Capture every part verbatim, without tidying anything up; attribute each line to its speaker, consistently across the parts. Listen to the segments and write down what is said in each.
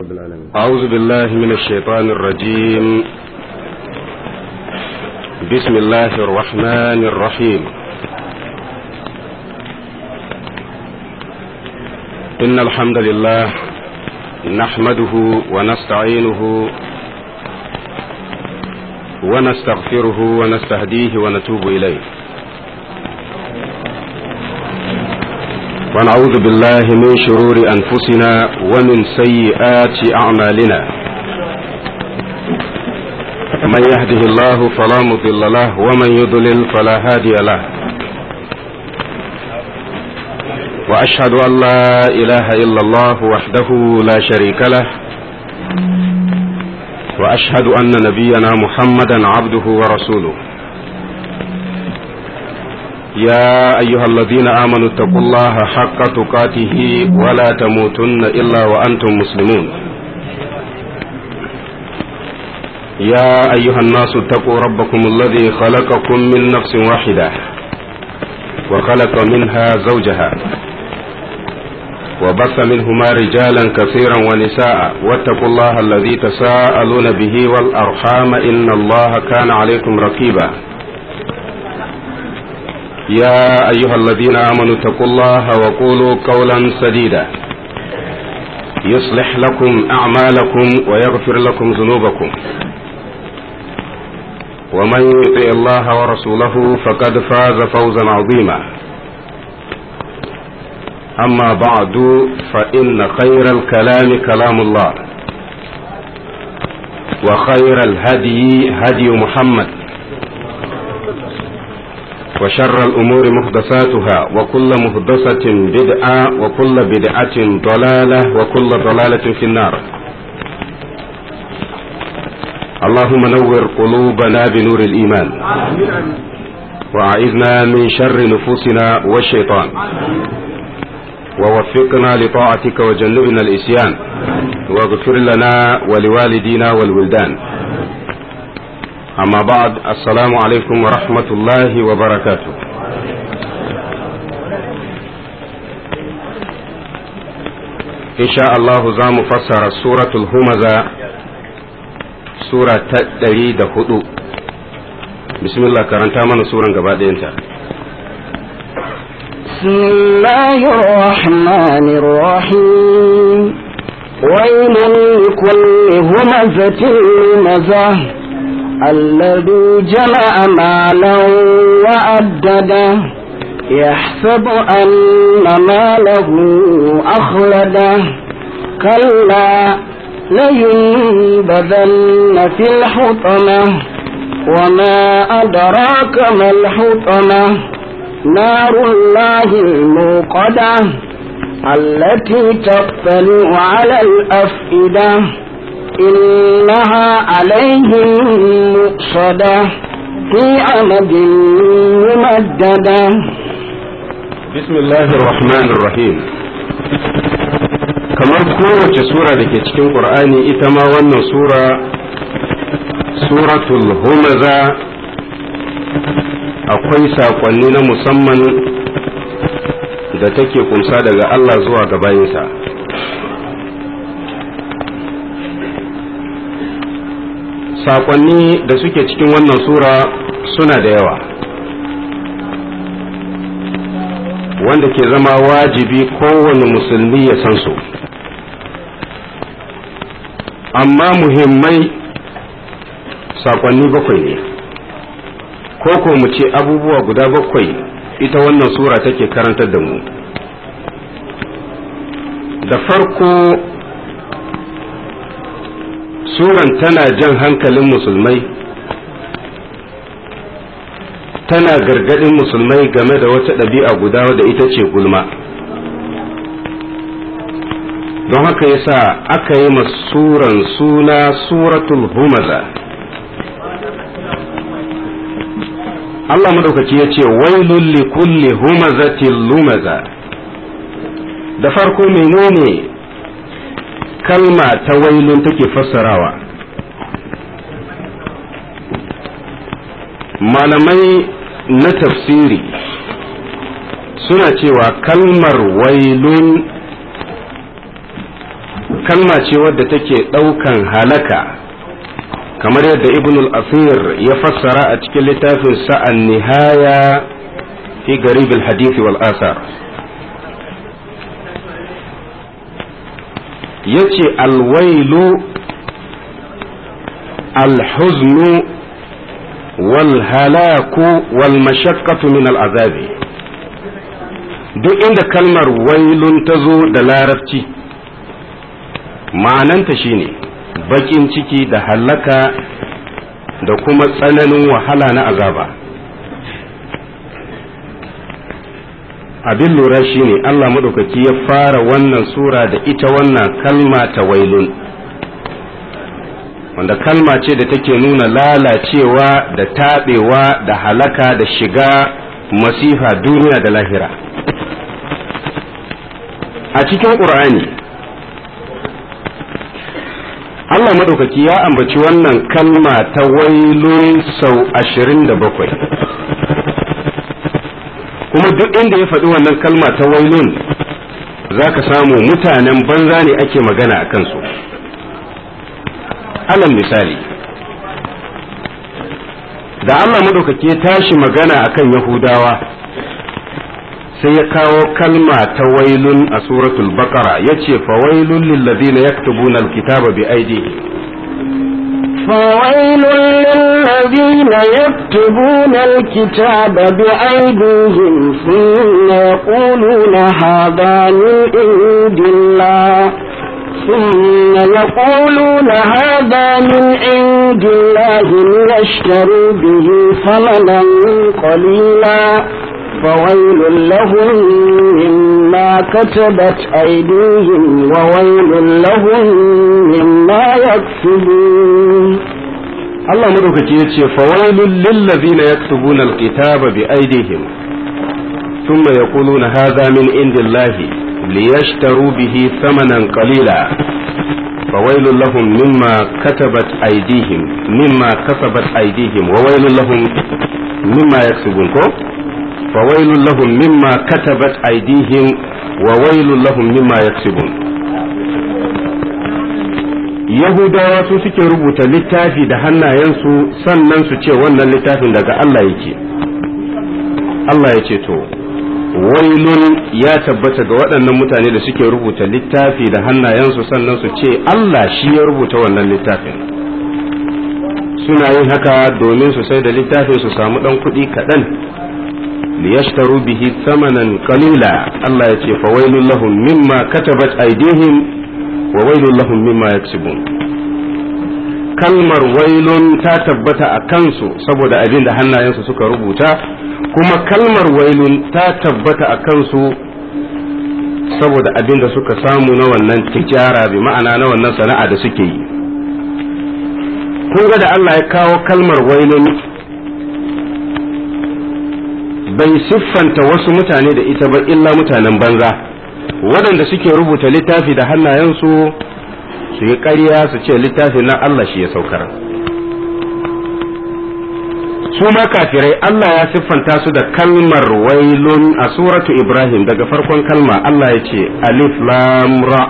Speaker 1: أعوذ بالله من الشيطان الرجيم. بسم الله الرحمن الرحيم. إن الحمد لله نحمده ونستعينه ونستغفره ونستهديه ونتوب إليه، ونعوذ بالله من شرور أنفسنا ومن سيئات أعمالنا. من يهده الله فلا مضل له ومن يضلل فلا هادي له، وأشهد أن لا إله إلا الله وحده لا شريك له، وأشهد أن نبينا محمدا عبده ورسوله. يا أيها الذين آمنوا اتقوا الله حق تقاته ولا تموتن إلا وأنتم مسلمون. يا أيها الناس اتقوا ربكم الذي خلقكم من نفس واحدة وخلق منها زوجها وبث منهما رجالا كثيرا ونساء، واتقوا الله الذي تساءلون به والأرحام إن الله كان عليكم رقيبا. يا أيها الذين آمنوا اتقوا الله وقولوا قولا سديدا يصلح لكم أعمالكم ويغفر لكم ذنوبكم، ومن يطع الله ورسوله فقد فاز فوزا عظيما. أما بعد، فإن خير الكلام كلام الله، وخير الهدي هدي محمد، وشر الأمور محدثاتها، وكل محدثة بدعة، وكل بدعة ضلالة، وكل ضلالة في النار. اللهم نور قلوبنا بنور الإيمان، وأعذنا من شر نفوسنا والشيطان، ووفقنا لطاعتك وجنبنا الإسيان، واغفر لنا ولوالدينا والولدان. أما بعد، السلام عليكم ورحمة الله وبركاته. إن شاء الله زام فسر سورة الهمزة، سورة تدريد هدو. بسم الله كرنتا من سورة قبادينتا.
Speaker 2: بسم الله الرحمن الرحيم. ويل لكل همزة لمزة الذي جمع مالا وعدده يحسب أن ماله أخلده كلا لينبذن في الحطمة وما أدراك ما الحطمة نار الله الموقدة التي تطلع على الأفئدة إنها عليهم مؤصدة في عمد ممددة.
Speaker 1: بسم الله الرحمن الرحيم. kamar kowace sura da ke cikin Qur'ani, ita ma wannan sura suratul humaza akwai saƙonni na musamman da take kumsa daga Allah zuwa ga bayinsa. saƙonni da suke cikin wannan sura suna da yawa, wanda ke zama wajibi kowane musulmi ya san su, amma muhimmai saƙonni bakwai ne, ko ko mu ce abubuwa guda bakwai ita wannan sura take karantar da mu. da farko, suran tana jan hankalin musulmai, tana gargadin musulmai game da wata ɗabi'a guda da ita ce gulma. don haka yasa aka yi masuran suna suratul humaza. Allah madaukaki ya ce wailul li kulli humazatil lumaza. da farko menene kalma ta wailun take fassarawa? malamai na tafsiri suna cewa kalmar wailun kalma ce wadda take ɗaukan halaka kamar yadda ibn al-asir ya fassara a cikin littafin sa'an nihaya fi garib al-hadith wal asar yace alwailu alhuznu wal halaku wal mashaqqatu min al-azabi duk inda kalmar wailun ta zo da larabci ma'ananta shine bakin ciki da hallaka da kuma tsananin wahala na azaba abin lura shine Allah madaukaki ya fara wannan sura da ita wannan kalma ta wailun wanda kalma ce da take nuna lalacewa da taɓewa da halaka da shiga masifa duniya da lahira a cikin ƙur'ani Allah madaukaki ya ambaci wannan kalma ta wailun sau ashirin da bakwai kuma duk inda ya faɗi wannan kalma ta wailun za ka samu mutanen banza ne ake magana a kansu alal misali da Allah madaukaki ya tashi magana akan Yahudawa sai ya kawo kalma ta wailun a suratul baqara yace fa wailul lil ladina yaktubuna alkitaba bi aydihim
Speaker 2: fa wailul lil ladina yaktubuna alkitaba bi aydihim thumma yaquluna hadha min indillah ثم يقولون هذا من عند الله ليشتروا به ثمنا قليلا فويل لهم مما كتبت أيديهم وويل لهم مما يكسبون الله مدوكي يتشي فويل للذين يكتبون الكتاب بأيديهم ثم يقولون هذا من عند الله ليشتروا به ثمنا قليلا فويل لهم مما كتبت أيديهم مما كسبت أيديهم وويل لهم مما يكسبون فويل لهم مما كتبت أيديهم وويل لهم مما يكسبون Yahudawa su suke rubuta littafi da hannayensu sannan su ce wannan littafin daga Allah yake Allah ya ce to wailun ya tabbata ga waɗannan mutane da suke rubuta littafi da hannayensu sannan su ce Allah shi ya rubuta wannan littafin suna yin haka domin su sai da littafin su samu ɗan kuɗi kaɗan liyashtaru bihi thamanan qalila Allah ya ce fa wailul lahum mimma katabat aydihim wa wailul lahum mimma yaksubun kalmar wailun ta tabbata a kansu saboda abin da hannayensu suka rubuta kuma kalmar wailun ta tabbata a kansu saboda abin da suka samu na wannan tijara bi ma'ana na wannan sana'a da suke yi kun ga da Allah ya kawo kalmar wailun bai siffanta wasu mutane da ita ba illa mutanen banza waɗanda suke rubuta littafi da hannayensu su yi ƙarya su ce littafi na Allah shi ya saukar su ma kafirai Allah ya siffanta su da kalmar wailun a suratu Ibrahim daga farkon kalma Allah ya ce alif lam ra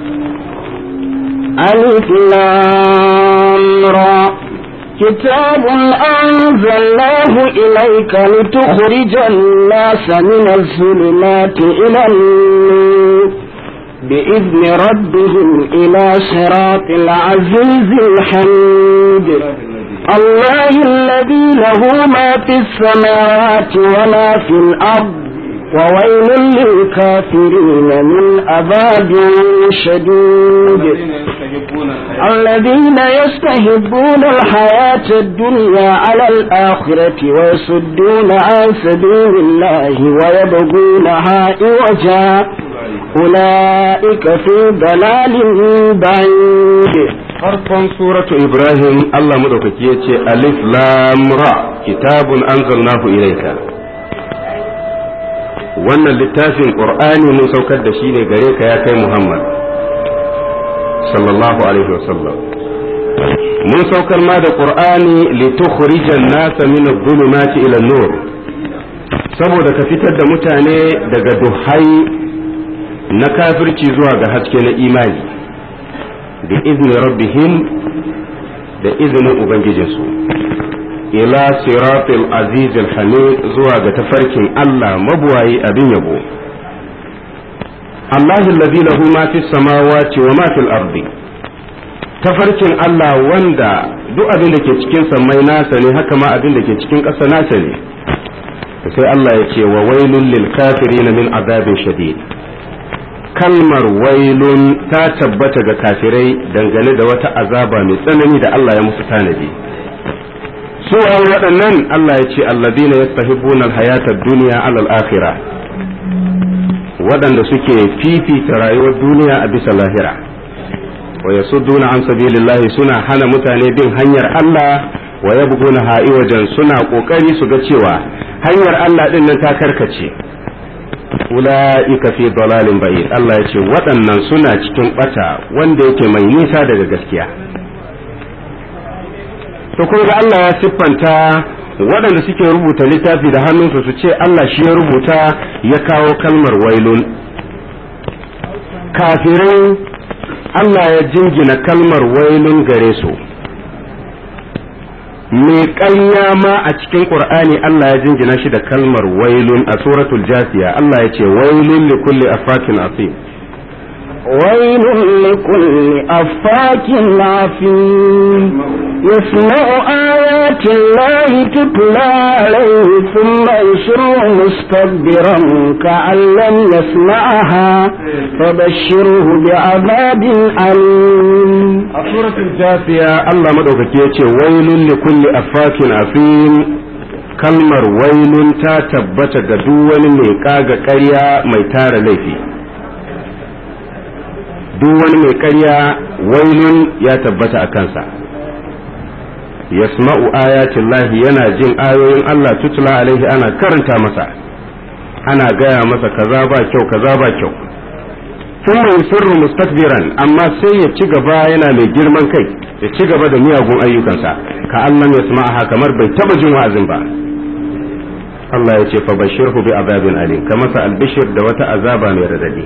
Speaker 2: alif lam ra كتاب أنزلناه إليك لتخرج الناس من الظلمات إلى النور بإذن ربهم إلى صراط العزيز الحميد الله الذي له ما في السماوات وما في الأرض وويل للكافرين من عذاب شديد الذين يستحبون الحياة الدنيا على الآخرة ويصدون عن سبيل الله ويبغونها عوجا أولئك في ضلال بعيد
Speaker 1: farkon suratu Ibrahim Allah madaukaki ya ce alif lam ra kitabun anzalnahu ilayka wannan littafin qur'ani mun saukar da shi ne gare ka ya kai Muhammad sallallahu alaihi wasallam mun saukar ma da qur'ani litukhrijan nasa min adh-dhulumati ila an-nur saboda ka fitar da mutane daga duhai na kafirci zuwa ga haske na imani
Speaker 2: bi izni rabbihim da izinin ubangijinsu ila siratil azizil hamid zuwa ga tafarkin Allah mabuwayi abin yabo Allahu alladhi lahu ma fis samawati wa ma fil ardi tafarkin Allah wanda duk abin da ke cikin sammai nasa ne haka ma abin da ke cikin ƙasa nasa ne sai Allah ya ce wa wailul lil kafirin min azabin shadid kalmar wailun ta tabbata ga kafirai dangane da wata azaba mai tsanani da Allah ya musu tanadi su waɗannan Allah ya ce alladina yastahibbuna alhayata ad-dunya ala al-akhirah waɗanda suke fifita rayuwar duniya a bisa lahira wa yasudduna an sabilillahi suna hana mutane bin hanyar Allah wa yabghuna ha'iwajan suna kokari su ga cewa hanyar Allah din nan ta karkace ula'ika fi dalalin ba'id Allah ya ce waɗannan suna cikin bata wanda yake mai nisa daga gaskiya to kun ga Allah ya siffanta waɗanda suke rubuta littafi da hannunsu su ce Allah shi ya rubuta ya kawo kalmar wailun kafirai Allah ya jingina kalmar wailun gare su mai ƙarya ma a cikin ƙur'ani Allah ya jingina shi da kalmar wailun a suratul jasiya Allah ya ce wailun li kulli afakin asim
Speaker 3: wailun li kulli afakin asim yasma'u ayati llahi tutla alayhi thumma yusirru mustakbiran ka'an lam yasma'aha fabashshirhu bi'adabin alim
Speaker 2: a suratul jasiya Allah madaukaki ya ce wailun li kulli afakin afim kalmar wailun ta tabbata ga duk wani mai kaga ƙarya mai tara laifi duk wani mai ƙarya wailun ya tabbata a kansa yasma'u ayatin lahi yana jin ayoyin Allah tutula alaihi ana karanta masa ana gaya masa kaza ba kyau kaza ba kyau sun mai sirru mustakbiran amma sai ya ci gaba yana mai girman kai ya ci gaba da miyagun ayyukansa ka Allah ya sama'a kamar bai taba jin wa'azin ba Allah ya ce fa bashirhu bi azabin alim ka masa albishir da wata azaba mai radadi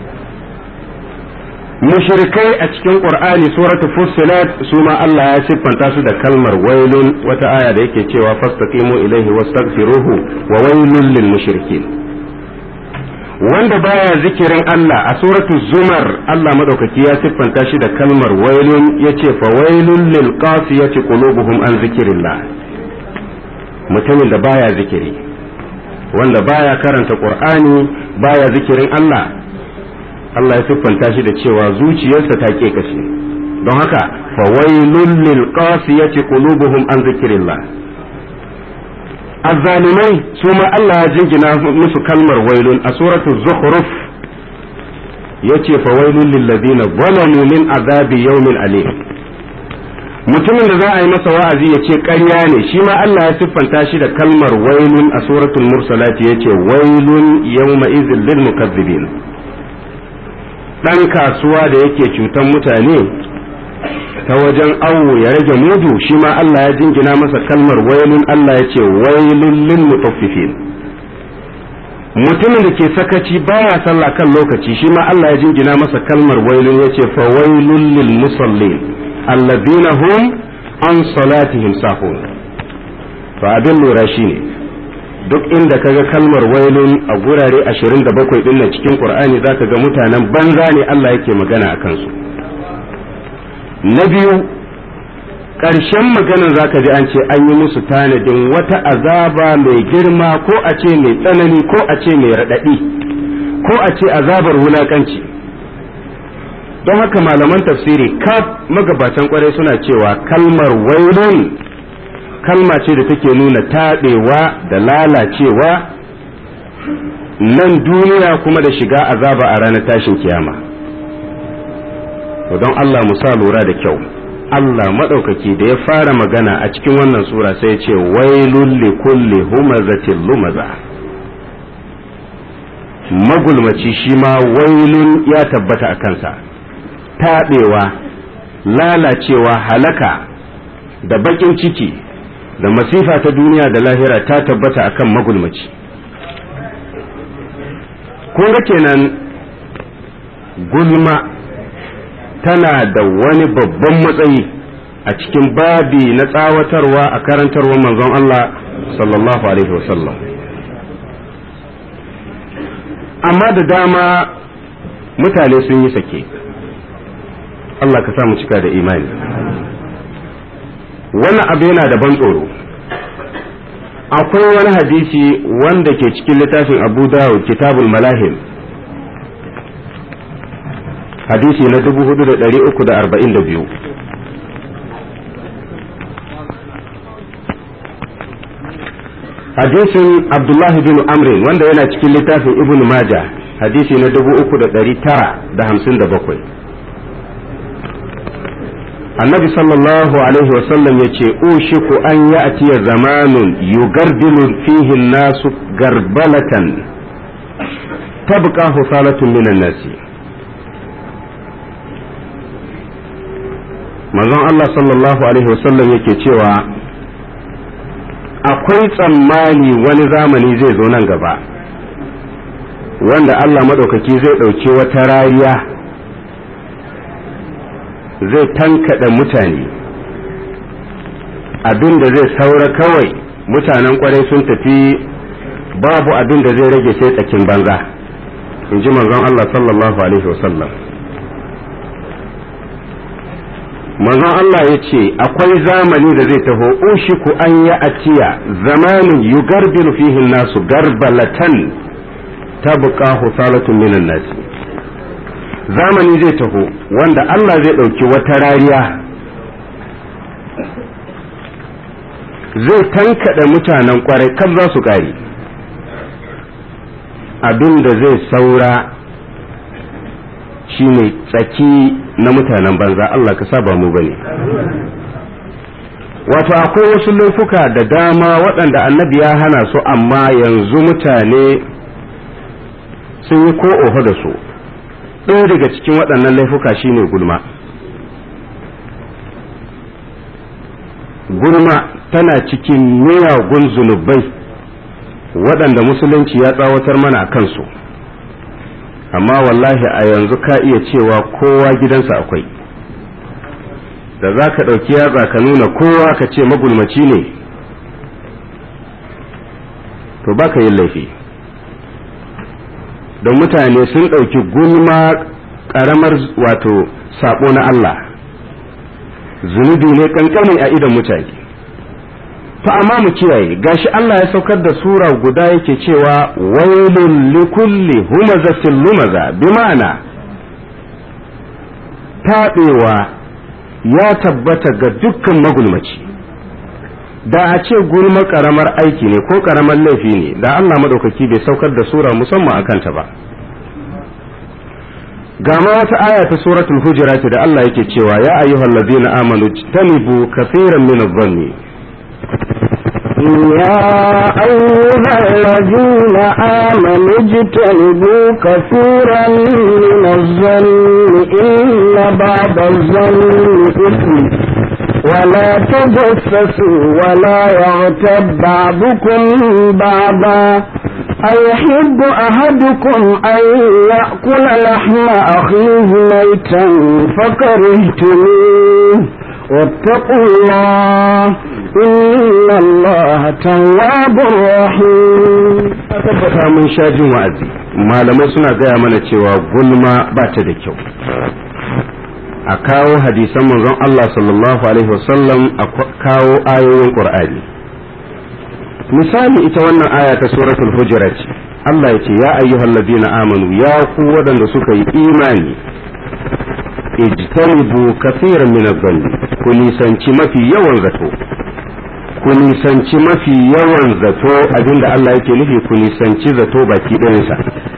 Speaker 2: mushrikai a cikin qur'ani suratul fussilat su ma Allah ya siffanta su da kalmar wailun wata aya da yake cewa fastaqimu ilaihi wastaghfiruhu wa wailul lil mushrikin wanda baya zikirin Allah a suratul zumar Allah madaukaki ya siffanta shi da kalmar wailun yace fa wailul lil qasiyati qulubuhum an zikrillah mutumin da baya zikiri wanda baya karanta qur'ani baya zikirin Allah Allah ya siffanta shi da cewa zuciyarsa ta ke kashe don haka fa wailul lil qasiyati qulubuhum an zikrillah azzalimai su ma Allah ya jingina musu kalmar wailun a suratul zukhruf yace fa wailul lil ladina zalamu min azabi yawmin alim mutumin da za a yi masa wa'azi ya ce ƙarya ne shi ma Allah ya siffanta shi da kalmar wailun a suratul mursalat yace wailun yawma idhil lil mukazzibin dan kasuwa da yake cutan mutane ta wajen awo ya rage mudu shi ma Allah ya jingina masa kalmar wailun Allah ya ce wailun lil mutaffifin mutumin da ke sakaci baya sallah kan lokaci shi ma Allah ya jingina masa kalmar wailun ya ce fa wailun lil musallin alladhina hum an salatihim sahun to abin lura shine duk inda kaga kalmar wailun a gurare ashirin da bakwai din nan cikin Qur'ani zaka ga mutanen banza ne Allah yake magana a kansu na biyu ƙarshen maganar zaka ji an ce an yi musu tanadin wata azaba mai girma ko a ce mai tsanani ko a ce mai raɗaɗi ko a ce azabar wulaƙanci don haka malaman tafsiri kaf magabatan kwarai suna cewa kalmar wailun kalma ce da take nuna taɓewa da lalacewa nan duniya kuma da shiga azaba a ranar tashin kiyama don Allah mu sa lura da kyau Allah maɗaukaki da ya fara magana a cikin wannan sura sai ya ce wailul li kulli humazatin lumaza magulmaci shi ma wailun ya tabbata a kansa taɓewa lalacewa halaka da baƙin ciki da masifa ta duniya da lahira ta tabbata akan magulmaci kun ga kenan gulma tana da wani babban matsayi a cikin babi na tsawatarwa a karantarwar manzon Allah sallallahu alaihi wasallam. Amma da dama mutane sun yi sake, Allah ka sa mu cika da imani. Wannan abu yana da ban tsoro. Akwai wani hadisi wanda ke cikin littafin Abu Dawud Kitabul Malahim, hadisi na dubu hudu da ɗari uku da arba'in da biyu. Hadisin Abdullahi bin Amrin wanda yana cikin littafin Ibn Majah, hadisi na dubu uku da ɗari tara da hamsin da bakwai. Annabi sallallahu alaihi wasallam ya ce, Ushiku an ya atiya zamanun yugardilu fihi nasu garbalatan tabqa husalatun minan nasi. Manzon Allah sallallahu alaihi wasallam yake cewa akwai tsammani wani zamani zai zo nan gaba wanda Allah madaukaki zai ɗauki wata rariya zai tankaɗa mutane, abin da zai saura kawai mutanen kwarai sun tafi, babu abin da zai rage sai tsakin banza, in ji manzon Allah sallallahu alaihi wasallam. Manzon Allah ya ce akwai zamani da zai taho, ushiku an ya atiya zamanin yugarbilu fihi nasu garbalatan tabqa husalatun minan nasi. Zamani zai taho wanda Allah zai ɗauki wata rariya zai tankaɗe mutanen ƙwarai kan za su ƙari, abin da zai saura shine tsaki na mutanen banza. Allah ka saba mu bane. Wato akwai wasu laifuka da dama waɗanda annabi ya hana su, amma yanzu mutane sun yi ko oho da su. Ɗaya daga cikin waɗannan laifuka shine gulma. Gulma tana cikin miyagun zunubai waɗanda musulunci ya tsawatar mana a kansu, amma wallahi a yanzu ka iya cewa kowa gidansa akwai. Da za ka ɗauki yatsa ka nuna kowa ka ce magulmaci ne, to ba ka yin laifi. Don mutane sun ɗauki gulma ƙaramar wato saɓo na Allah, zunubi ne ƙanƙanin a idon mutane. To amma mu kiyaye, gashi Allah ya saukar da sura guda yake cewa wailul likulli humazatin lumaza, bi ma'ana taɓewa ya tabbata ga dukkan magulmaci. Da a ce gulma ƙaramar aiki ne ko ƙaramar laifi ne, da Allah maɗaukaki bai saukar da sura musamman a kanta ba. Ga ma wata aya ta suratul hujurat da Allah yake cewa ya ayyuhal ladina amanu tanibu kaseeran min adh-dhanni.
Speaker 3: يا أيها الذين آمنوا اجتنبوا كثيرا من الظن إن بعض الظن إثم ولا تجسسوا ولا يغتب بعضكم بعضا أيحب أحدكم أن يأكل لحم أخيه ميتا فكرهتموه واتقوا الله إن الله تواب رحيم.
Speaker 2: tabbata mun sha jin wa'azi, malamai suna gaya mana cewa gulma ba ta da kyau. A kawo hadisan manzon Allah sallallahu alaihi wasallam, a kawo ayoyin Qur'ani. Misali ita wannan aya ta suratul hujurat, Allah ya ce ya ayyuhal ladina amanu, ya ku waɗanda suka yi imani, ijtanibu kaseeran min adh-dhanni, ku nisanci mafi yawan zato. Ku nisanci mafi yawan zato, abinda Allah yake nufi ku nisanci zato baki ɗayansa.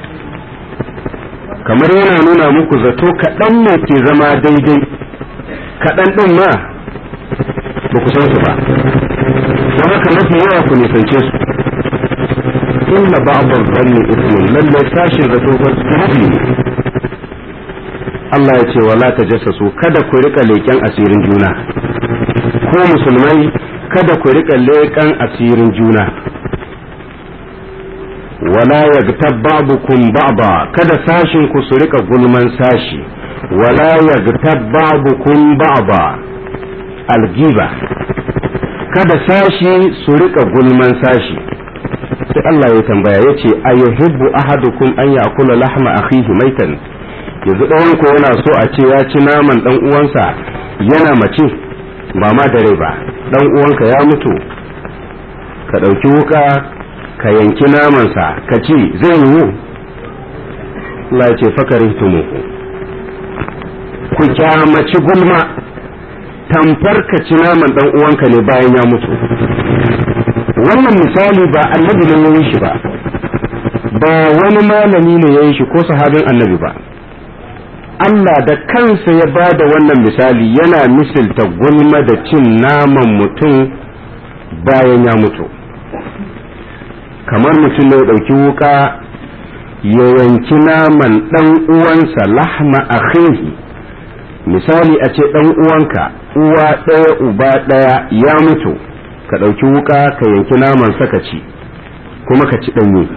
Speaker 2: Kamar yana nuna muku zato kaɗan ne ke zama daidai, kaɗan ɗin ma ba ku san su ba, don haka mafi yawa ku nisance su. Inna ba'dal dhanni ithmun, lallai sashin zato ba zunubi ne. Allah ya ce wala tajassasu, kada ku rika leƙen asirin juna. Ko musulmai kada ku rika leƙen asirin juna. Wala yaghtab ba'dukum ba'da, kada sashin ku su rika gulman sashi. wala yaghtab ba'dukum ba'da algiba kada sashi su rika gulman sashi sai Allah ya tambaya yace ayuhibbu ahadukum an ya'kula lahma akhihi maitan yanzu ɗayan ko yana so a ce ya ci naman dan uwansa yana mace ba ma da rai ba dan uwanka ya mutu ka ɗauki wuka ka yanki namansa ka ci zai yiwu Allah ya ce fakarihtumu ku kyamaci gulma tamfar ka ci naman dan uwanka ne bayan ya mutu wannan misali ba annabi ne ya yi shi ba ba wani malami ne ya yi shi ko sahabin annabi ba Allah da kansa ya ba da wannan misali yana misalta gulma da cin naman mutum bayan ya mutu kamar mutum ne ya ɗauki wuka ya yanki naman ɗan uwansa lahma akhihi misali a ce ɗan uwanka uwa ɗaya uba ɗaya ya mutu ka ɗauki wuka ka yanki naman saka ci kuma ka ci ɗanye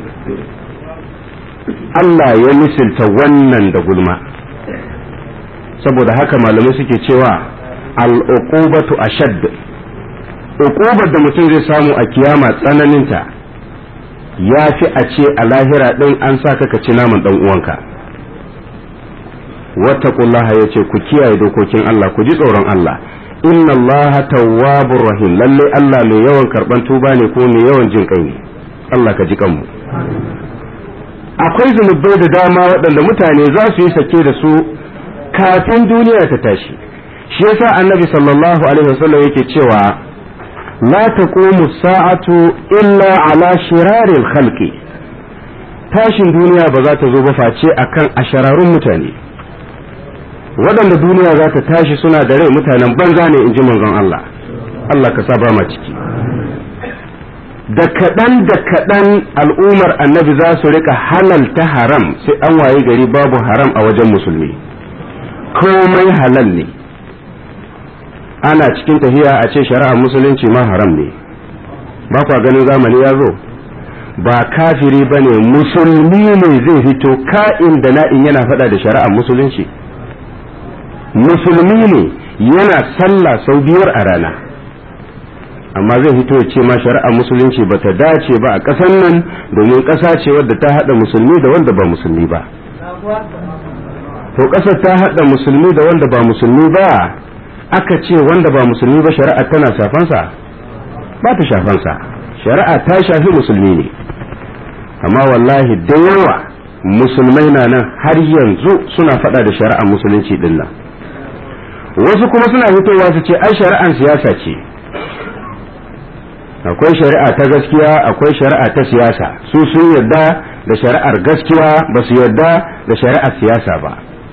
Speaker 2: Allah ya misalta wannan da gulma saboda haka malamai suke cewa al'uqubatu ashadd uqubar da mutum zai samu a kiyama tsananinta ya fi a ce a lahira ɗin an sa ka ci naman ɗan uwanka wattaqullaha yace ku kiyaye dokokin Allah ku ji tsoron Allah inna Allah tawwabur rahim lalle Allah mai yawan karban tuba ne ko mai yawan jin kai ne Allah ka ji kanmu akwai zunubai da dama waɗanda mutane za su yi sake da su kafin duniya ta tashi shi yasa annabi sallallahu alaihi wasallam yake cewa la taqumu sa'atu illa ala shiraril khalqi tashin duniya ba za ta zo ba face akan ashararun mutane waɗanda duniya za ta tashi suna da rai mutanen banza ne in ji manzon Allah Allah ka saba ma ciki da kaɗan da kaɗan al'ummar annabi za su rika halalta haram sai an waye gari babu haram a wajen musulmi komai halal ne ana cikin tafiya a ce shari'ar musulunci ma haram ne ba kwa ganin zamani ya zo ba kafiri ba ne musulmi ne zai fito ka'in da na'in yana faɗa da shari'ar musulunci musulmi ne yana sallah sau biyar a rana amma zai fito ya ce ma shari'ar musulunci ba ta dace ba a ƙasar nan domin ƙasa ce wadda ta haɗa musulmi da wanda ba musulmi ba to ƙasar ta haɗa musulmi da wanda ba musulmi ba aka ce wanda ba musulmi ba shari'a tana shafansa ba ta shafansa shari'a ta shafi musulmi ne amma wallahi da yawa musulmai na nan har yanzu suna faɗa da shari'ar musulunci din nan wasu kuma suna fitowa su ce ai shari'ar siyasa ce akwai shari'a ta gaskiya akwai shari'a ta siyasa su sun yarda da shari'ar gaskiya ba su yarda da shari'ar siyasa ba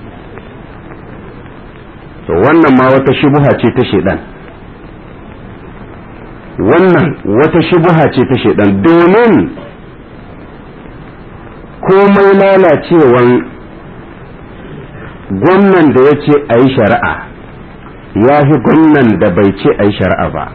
Speaker 2: to wannan ma wata shubuha ce ta shedan wannan wata shubuha ce ta shedan domin komai lalacewan gwamnan da ya ce a yi shari'a ya fi gwamnan da bai ce a yi shari'a ba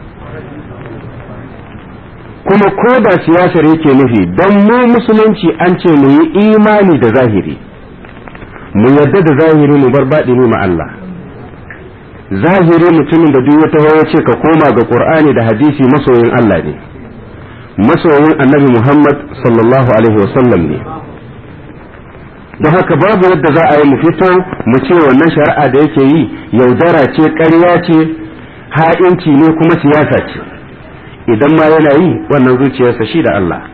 Speaker 2: kuma ko da siyasar yake nufi don mu musulunci an ce mu yi imani da zahiri mu yarda da zahiri mu bar baɗi ma Allah zahiri mutumin da duk wata ya ce ka koma ga Qur'ani da hadisi masoyin Allah ne masoyin Annabi Muhammad sallallahu alaihi wasallam ne don haka babu yadda za a yi mu fito mu ce wannan shari'a da yake yi yaudara ce ƙarya ce ha'inci ne kuma siyasa ce idan ma yana yi wannan zuciyarsa shi da Allah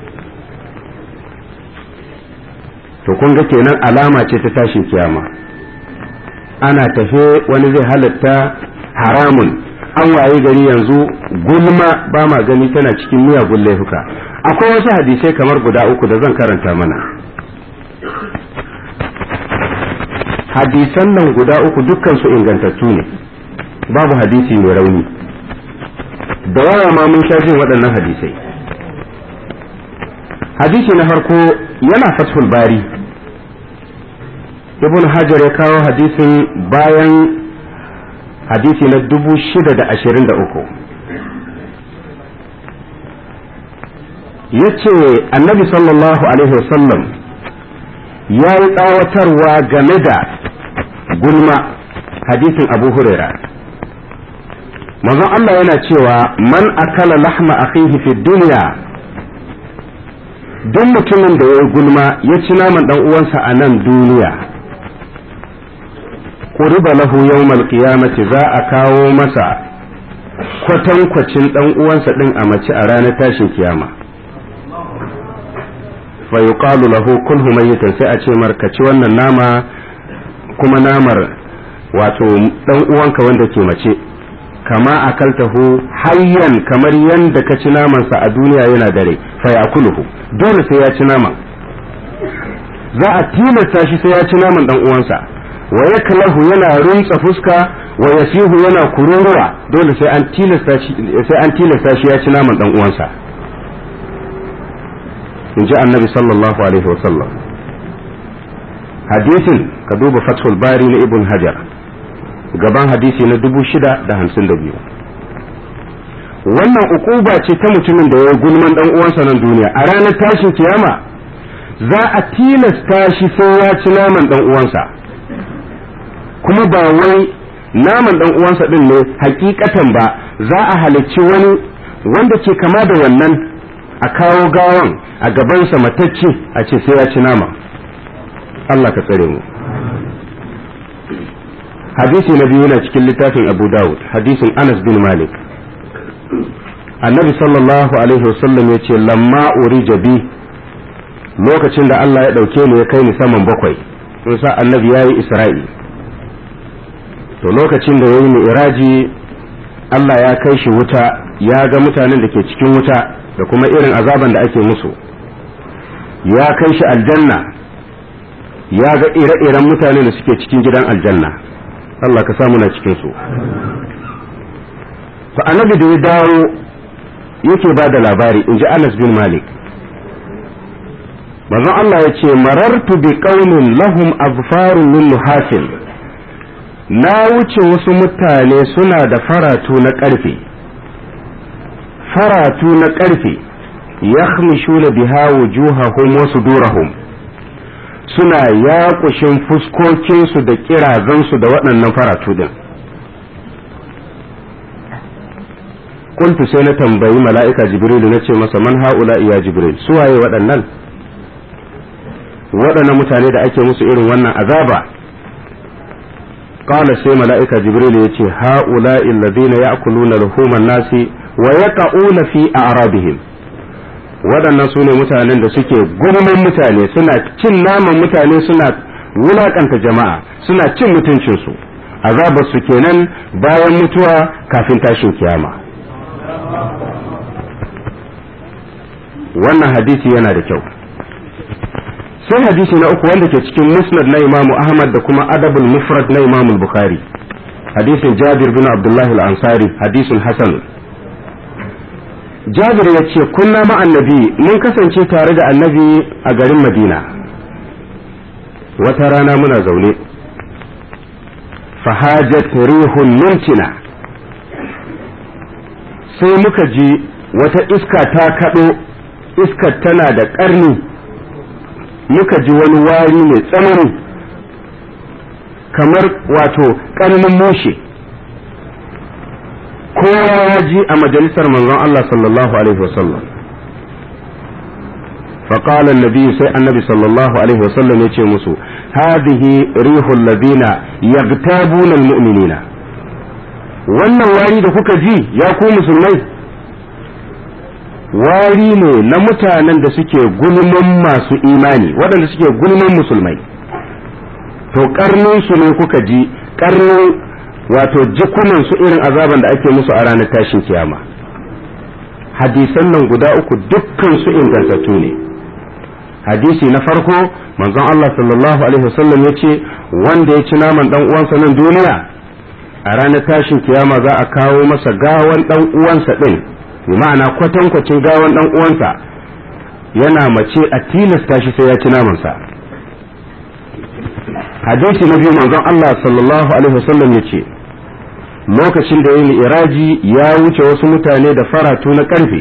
Speaker 2: to kun ga kenan alama ce ta tashin kiyama ana tafe wani zai halatta haramun an waye gari yanzu gulma ba ma gani tana cikin miyagun laifuka akwai wasu hadisai kamar guda uku da zan karanta mana hadisan nan guda uku dukkan su ingantattu ne babu hadisi mai rauni da yawa ma mun sha jin waɗannan hadisai hadisi na farko yana fathul bari ibn hajar ya kawo hadisin bayan hadisi na dubu shida da ashirin da uku ya ce annabi sallallahu alaihi wasallam ya yi tsawatarwa game da gulma hadisin Abu Huraira manzon Allah yana cewa man akala lahma akhihi fi dunya duk mutumin da ya gulma ya ci naman dan uwansa a nan duniya quriba lahu yawmal qiyamati za a kawo masa kwatankwacin dan uwansa din a mace a ranar tashin kiyama fa yuqalu lahu kulhu mayyitan sai a ce markaci wannan nama kuma namar wato dan uwanka wanda ke mace kama akaltahu hayyan kamar yanda ka ci naman sa a duniya yana dare fa yakuluhu dole sai ya ci naman za a tilasta shi sai ya ci naman dan uwansa wa yaklahu yana runtsa fuska wa yasihu yana kururuwa dole sai an tilasta shi sai an tilasta shi ya ci naman dan uwansa inji annabi sallallahu alaihi wa sallam hadisin ka duba fathul bari na ibn hajar gaban hadisi na dubu shida da hamsin da biyu wannan ukuba ce ta mutumin da ya gulman dan uwansa nan duniya a ranar tashin kiyama za a tilasta shi sai ya ci naman dan uwansa kuma ba wai naman dan uwansa din ne hakikatan ba za a halicci wani wanda ke kama da wannan a kawo gawan a gabansa matacce a ce sai ya ci nama Allah ka tsare mu hadisi na biyu na cikin littafin Abu Dawud hadisin Anas bin Malik annabi sallallahu alaihi wasallam ya ce lamma urija bi lokacin da Allah ya dauke ni ya kai ni saman bakwai sun sa annabi yayi Isra'i to lokacin da yayi mi'raji Allah ya kai shi wuta ya ga mutanen da ke cikin wuta da kuma irin azaban da ake musu ya kai shi aljanna ya ga ire-iren mutane da suke cikin gidan aljanna Allah ka samu na cikin su to annabi da ya dawo yake ba da labari in ji Anas bin Malik manzon Allah ya ce marartu bi qaumin lahum azfarun min nuhasin na wuce wasu mutane suna da faratu na ƙarfe faratu na ƙarfe yakhmishuna biha wujuhahum wa sudurahum suna yaƙushin fuskokinsu da kirazansu da waɗannan faratu din kuntu sai na tambayi mala'ika jibril na ce masa man haula ya jibril su waye waɗannan waɗannan mutane da ake musu irin wannan azaba qala sai mala'ika jibril ya ce haula alladhina ya'kuluna luhuman nasi wa yaqa'una fi a'rabihim waɗannan su ne mutanen da suke gurmin mutane suna cin naman mutane suna wulakanta jama'a suna cin mutuncinsu azabar su kenan bayan mutuwa kafin tashin kiyama wannan hadisi yana da kyau sai hadisi na uku wanda ke cikin musnad na imamu ahmad da kuma adabul mufrad na imamu bukhari hadisin jabir bin abdullah al-ansari hadisin hasan jabir ya ce kunna ma annabi mun kasance tare da annabi a garin madina wata rana muna zaune fahajat rihun mintina sai muka ji wata iska ta kaɗo iskar tana da ƙarni muka ji wani wari mai tsanani kamar wato ƙarnin mushe kowa ya ji a majalisar manzon Allah sallallahu alaihi wasallam فقال النبي سي النبي صلى الله عليه وسلم يتي مسو هذه ريح الذين يغتابون المؤمنين wannan wari da kuka ji ya ku musulmai wari ne na mutanen da suke gulman masu imani waɗanda suke gulman musulmai to karnin su ne kuka ji karnin wato jikunan su irin azaban da ake musu a ranar tashin kiyama hadisan nan guda uku dukkan su ingantattu ne hadisi na farko manzon Allah sallallahu alaihi wasallam yace wanda ya ci naman dan uwansa nan duniya a ranar tashin kiyama za a kawo masa gawan dan uwansa din bi ma'ana kwatankwacin gawan dan uwansa yana mace a tilasta shi sai ya ci naman sa hadisi na biyu manzon Allah sallallahu alaihi wasallam yace lokacin da yayin iraji ya wuce wasu mutane da faratu na karfe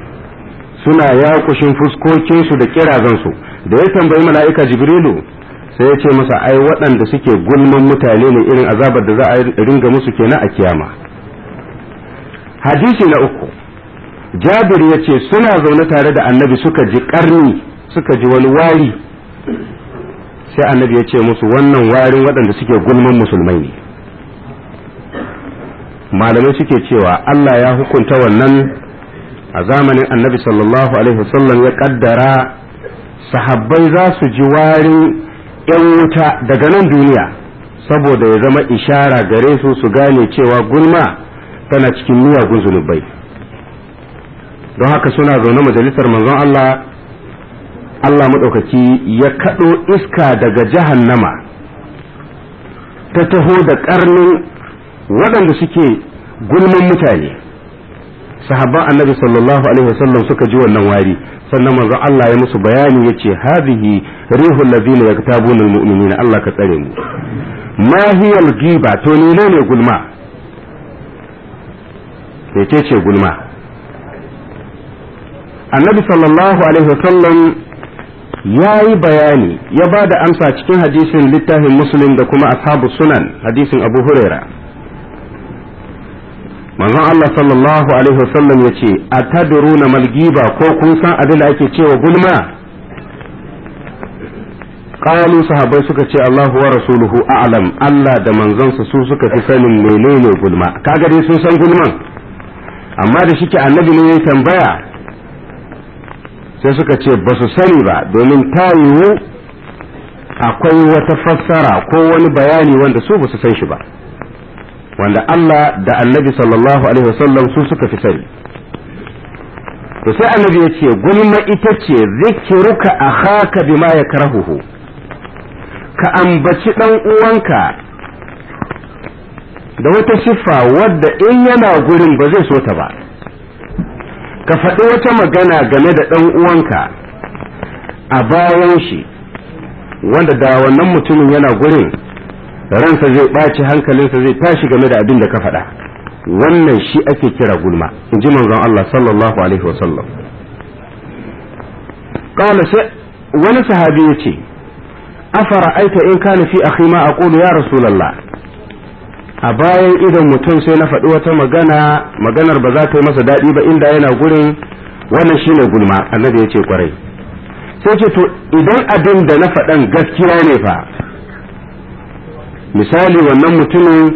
Speaker 2: suna yakushin fuskokinsu da kirazansu da ya tambayi mala'ika jibrilu sai ya ce masa ai waɗanda suke gulman mutane ne irin azabar da za a ringa musu kenan a kiyama. Hadisi na uku, Jabir ya ce suna zaune tare da annabi suka ji ƙarni, suka ji wani wari, sai annabi ya ce musu wannan warin waɗanda suke gulman musulmai ne. Malamai suke cewa Allah ya hukunta wannan a zamanin annabi sallallahu alaihi wasallam, ya kaddara sahabbai za su ji warin ‘yan wuta daga nan duniya saboda ya zama ishara gare su su gane cewa gulma tana cikin miyagun zunubai. Don haka suna zaune majalisar manzon Allah, Allah maɗaukaki ya kaɗo iska daga jahannama ta taho da ƙarnin waɗanda suke gulman mutane. Sahabban annabi sallallahu alaihi wasallam suka ji wannan wari, sannan manzon Allah ya musu bayani yace hadhihi rihul ladina yaktabuna almu'minina. Allah ka tsare mu. Ma hiya al-ghiba, to ne ne gulma? Yace ce gulma. Annabi sallallahu alaihi wasallam ya yi bayani, ya ba da amsa cikin hadisin littafin Muslim da kuma ashabu sunan, hadisin Abu Huraira. Manzon Allah sallallahu alaihi wasallam ya ce atadruna mal giba, ko kun san abin da ake cewa gulma? Qalu, sahabbai suka ce Allahu wa rasuluhu a'lam, Allah da manzonsa su suka fi sanin menene gulma. Kaga dai sun san gulman, amma da shike annabi ne ya tambaya sai suka ce ba su sani ba, domin ta yiwu akwai wata fassara ko wani bayani wanda su ba su san shi ba, wanda Allah da annabi sallallahu alaihi wasallam su suka fi sani. To sai annabi ya ce gulma ita ce zikiruka akhaka bima yakrahuhu, ka ambaci dan uwanka da wata siffa wadda in yana gurin ba zai so ta ba, ka faɗi wata magana game da ɗan uwanka a bayan shi wanda da wannan mutumin yana gurin ransa zai ɓaci, hankalinsa zai tashi game da abin da ka faɗa. Wannan shi ake kira gulma, in ji manzon Allah sallallahu alaihi wasallam. Qala, sai wani sahabi ya ce afara aita in kana fi akhi ma aqulu ya rasulullah, a bayan idan mutum sai na faɗi wata magana, maganar ba za ta yi masa daɗi ba inda yana gurin, wannan shine gulma. Annabi ya ce kwarai. Sai ce to idan abin da na faɗan gaskiya ne fa, misali wannan mutumin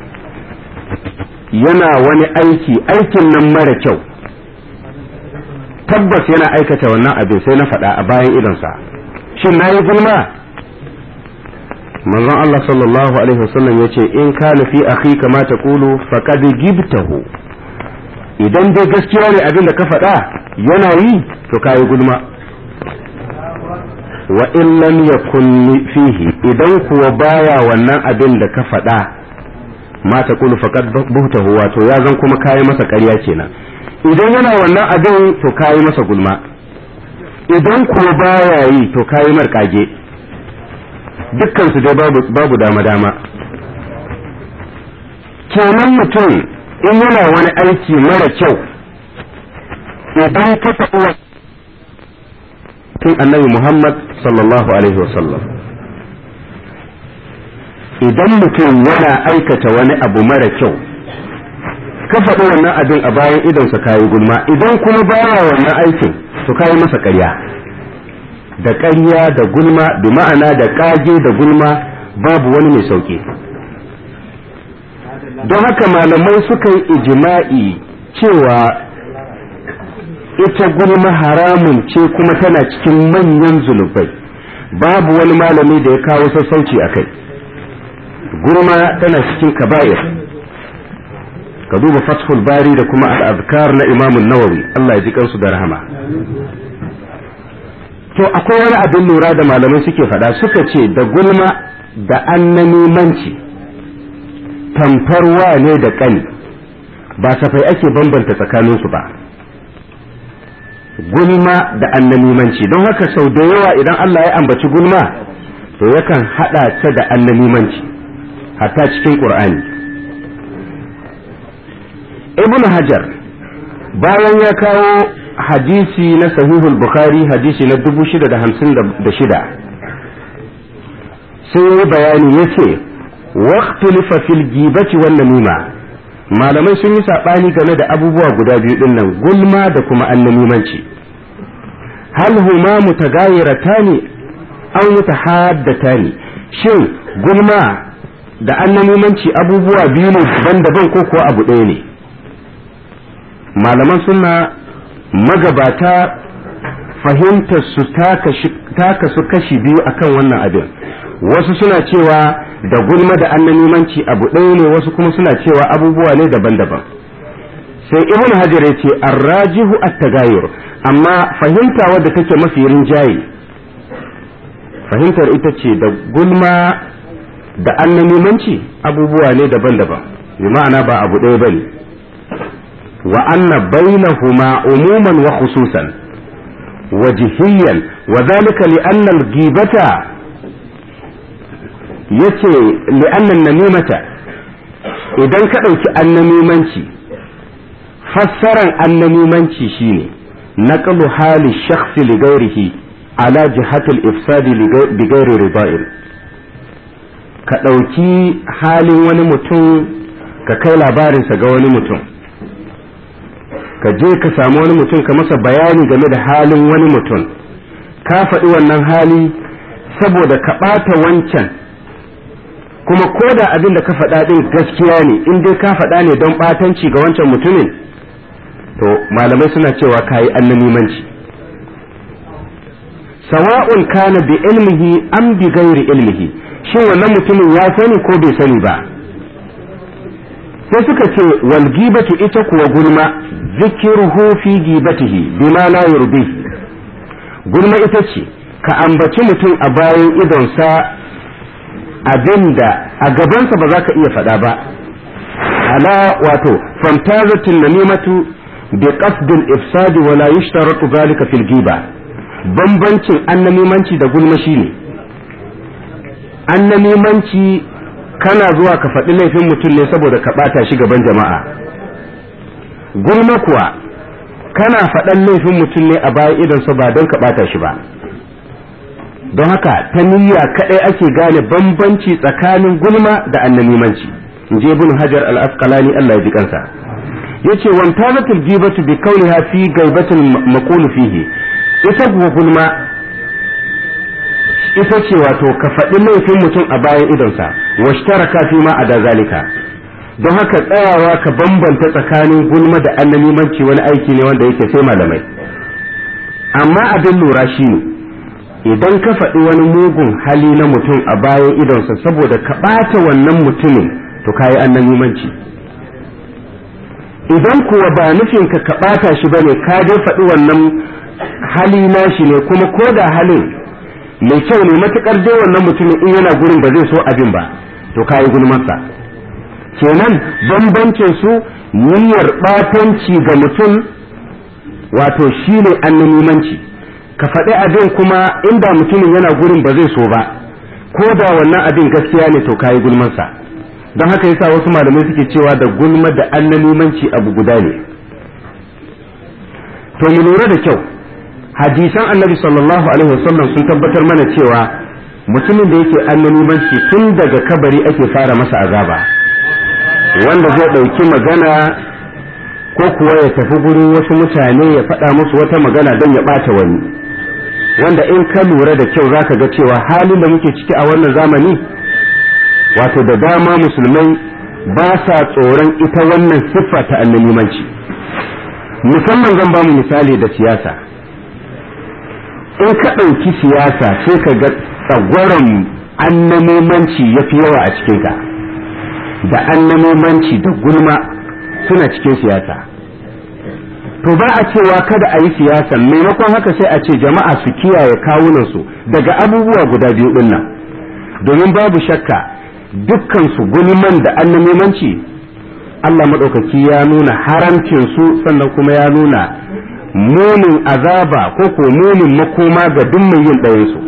Speaker 2: yana wani aiki, aikin nan mara kyau, tabbas yana aikata wannan abin sai na faɗa a bayan idonsa, shin na yi gulma? Manzon Allah sallallahu alaihi wasallam ya ce in kana fi akhika ma taqulu faqad gibtahu, idan dai gaskiya ne abin da ka faɗa yana yi to kai gulma. Wa in lam yakun fihi, idan kuwa baya wannan abin da ka faɗa ma taqulu faqad buhtahu, wato ya zan kuma kai masa ƙarya kenan. Idan yana wannan abin to kai masa gulma, idan kuwa baya yi to kai mar kage. Dukkansu dai babu dama-dama. Kenan mutum in yana wani aiki mara kyau, idan ka faɗi tun annabi Muhammad sallallahu alaihi wasallam, idan mutum yana aikata wani abu mara kyau, ka faɗi wannan abin a bayan idonsa kayi gulma, idan kuma baya wannan aikin to kayi masa ƙarya. Da ƙarya da gulma, bi ma'ana da ƙage da gulma, babu wani mai sauƙi. Don haka malamai suka yi ijima'i cewa ita gulma haramun ce kuma tana cikin manyan zunubai, babu wani malami da ya kawo sassauci a kai. Gulma tana cikin kaba'ir. Ka duba Fathul Bari da kuma al'adkar na Imamun Nawawi, Allah ya ji kansu da rahama. To akwai wani abin lura da malamai suke faɗa, suka ce da gulma da annamimanci tamfarwa ne da ƙani, ba safai ake bambanta tsakaninsu ba. Gulma da annamimanci, don haka sau da yawa idan Allah ya ambaci gulma to yakan haɗa ta da annamimanci, hatta cikin Ƙur'ani. Ibn Hajar bayan ya kawo hadisi na sahihul Bukhari, hadisi na dubu shida da hamsin da shida, sai yayi bayani yace waqtulifa fil gibati wan namima malamai sun yi sabani game da abubuwa guda biyu din nan gulma da kuma annamimanci hal huma mutagayyiratani aw mutahaddatani shin gulma da annamimanci abubuwa biyu ne daban-daban ko kuwa abu ɗaya ne malaman sunna magabata fahimtar su taka su kashi biyu akan wannan abin wasu suna cewa da gulma da annamimanci abu ɗaya ne wasu kuma suna cewa abubuwa ne daban-daban sai ibn hajar ya ce arrajihu at-tagayyur amma fahimta wadda take mafi rinjaye fahimtar ita ce da gulma da annamimanci abubuwa ne daban-daban bi ma'ana ba abu ɗaya bane wa anna bainahuma umuman wa khususan wajhiyan wa dhalika li anna al-ghibata yace li anna an-namimata idan ka dauki annamimanci fassaran annamimanci shine naqlu hali shakhsi li ghairihi ala jihati al-ifsad bi ghairi rida'in ka dauki halin wani mutum ka kai labarinsa ga wani mutum ka je ka samu wani mutum ka masa bayani game da halin wani mutum ka faɗi wannan hali saboda ka ɓata wancan kuma ko da abin da ka faɗa ɗin gaskiya ne in dai ka faɗa ne don ɓatanci ga wancan mutumin to malamai suna cewa ka yi annamimanci sawa'un kana bi ilmihi am bi gairi ilmihi shin wannan mutumin ya sani ko bai sani ba sai suka ce wal gibatu ita kuwa gulma zikiruhu fi gibatihi bima la yurbi gulma ita ce ka ambaci mutum a bayan idonsa abinda a gabansa ba za ka iya faɗa ba ala wato fantazatin namimatu bi qasdil ifsadi wala yushtaratu zalika fil giba bambancin annamimanci da gulma shine annamimanci kana zuwa ka faɗi laifin mutum ne saboda ka ɓata shi gaban jama'a gulma kuwa kana faɗan laifin mutum ne a bayan idonsa ba don ka ɓata shi ba don haka ta niyya kaɗai ake gane bambanci tsakanin gulma da annamimanci in je ibn hajar al-asqalani Allah ya ji kansa yace wan tazatul gibatu bi kauniha fi gaibatil maqul fihi ita gulma ita ce wato ka faɗi laifin mutum a bayan idonsa washtaraka fi ma ada zalika don haka tsayawa ka bambanta tsakanin gulma da annamimanci wani aiki ne wanda yake sai malamai amma abin lura shine idan ka faɗi wani mugun hali na mutum a bayan idonsa saboda ka ɓata wannan mutumin to kayi annamimanci idan kuwa ba nufin ka ka ɓata shi bane ka dai faɗi wannan hali nashi ne kuma ko da halin mai kyau ne matukar dai wannan mutumin in yana gurin ba zai so abin ba to kayi gulmarsa kenan bambancin su niyyar batanci ga mutum wato shine annamimanci ka faɗi abin kuma inda mutumin yana gurin ba zai so ba ko da wannan abin gaskiya ne to kayi gulmarsa don haka yasa wasu malamai suke cewa da gulma da annamimanci abu guda ne to mu lura da kyau hadisan annabi sallallahu alaihi wasallam sun tabbatar mana cewa mutumin da yake annamimanci tun daga kabari ake fara masa azaba wanda zai ɗauki magana ko kuwa ya tafi gurin wasu mutane ya faɗa musu wata magana don ya ɓata wani wanda in ka lura da kyau zaka ga cewa halin da muke ciki a wannan zamani wato da dama musulmai ba sa tsoron ita wannan siffa ta annamimanci musamman zan ba mu misali da siyasa in ka ɗauki siyasa sai ka ga tsagwaron annamimanci ya fi yawa a cikinka da annamimanci da gulma suna cikin siyasa to ba a cewa kada a yi siyasa maimakon haka sai a ce jama'a su kiyaye kawunansu daga abubuwa guda biyu din nan domin babu shakka dukkan su gulman da annamimanci Allah maɗaukaki ya nuna haramcin su sannan kuma ya nuna munin azaba ko ko munin makoma ga duk mai yin ɗayan su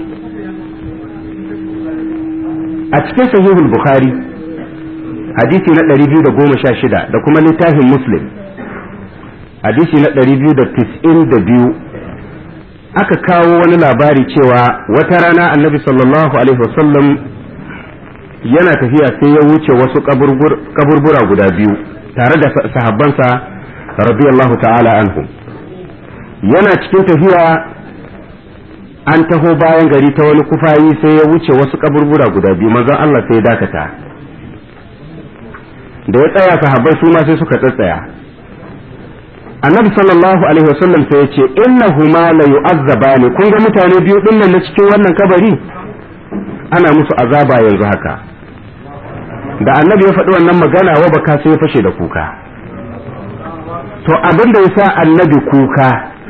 Speaker 2: a cikin sahihul bukhari hadisi na ɗari biyu da goma sha shida da kuma littafin muslim hadisi na ɗari biyu da tis'in da biyu aka kawo wani labari cewa wata rana annabi sallallahu alaihi wasallam yana tafiya sai ya wuce wasu kaburbura guda biyu tare da sahabbansa radiyallahu ta'ala anhum. Yana cikin tafiya an taho bayan gari ta wani kufayi sai ya wuce wasu kaburbura guda biyu, manzon Allah sai ya dakata. Da ya tsaya sahabbai su ma sai suka tsatsaya. Annabi sallallahu alaihi wasallam sai ya ce innahuma la yu'azzabani, kun ga mutane biyu din nan na cikin wannan kabari ana musu azaba yanzu haka. Da annabi ya faɗi wannan magana wa baka sai ya fashe da kuka. To abin da yasa annabi kuka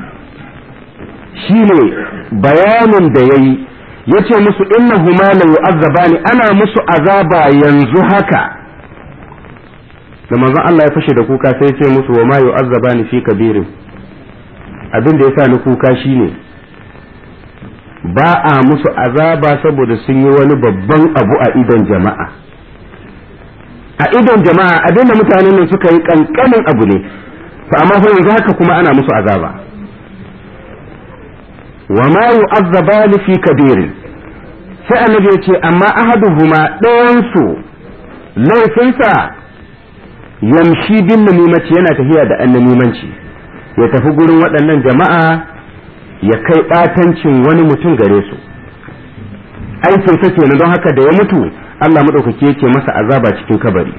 Speaker 2: shine bayanin da yayi, yace musu innahuma la yu'azzabani, ana musu azaba yanzu haka. Da manzon Allah ya fashe da kuka sai ya ce musu wa ma yu'azzabani fi kabirin, abin da yasa ni kuka shine ba a musu azaba saboda sun yi wani babban abu a idon jama'a. A idon jama'a abin da mutanen nan suka yi kankanin abu ne, to amma fa yanzu haka kuma ana musu azaba. Wa ma yu'azzabani fi kabirin, sai annabi ya ce amma ahaduhuma ɗayansu laifinsa yamshi bin namimaci, yana tafiya da annamimanci, ya tafi gurin waɗannan jama'a ya kai ɓatancin wani mutum gare su. Aikin sa kenan, don haka da ya mutu Allah madaukake yake masa azaba cikin kabari.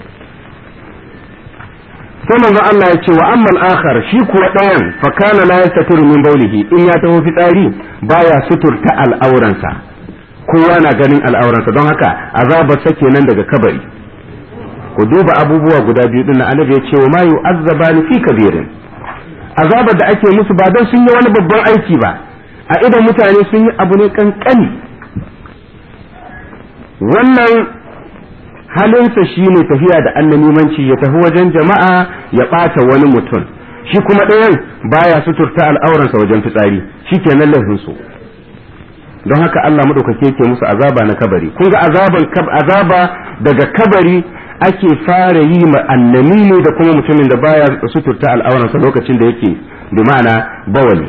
Speaker 2: Sai manzon Allah ya ce wa ammal akhar, shi kuwa ɗayan fa kana la yastatiru min bawlihi, in ya taho fitsari baya suturta al'auransa, kowa na ganin al'auransa, don haka azabar sa kenan daga kabari. Ku duba abubuwa guda biyu din annabi ya ce wa ma yu'azzabani fi kabirin, azabar da ake musu ba don sun yi wani babban aiki ba, a idan mutane sun yi abu ne kankani. Wannan halinsa shi ne tafiya da annamimanci, ya tafi wajen jama'a ya ɓata wani mutum, shi kuma ɗayan baya suturta al'auransa wajen fitsari, shi kenan laifinsu. Don haka Allah maɗaukake yake musu azaba na kabari. Kun ga azaban azaba daga kabari ake fara yi ma annamimi da kuma mutumin da baya suturta al'auransa lokacin da yake bi ma'ana bawali.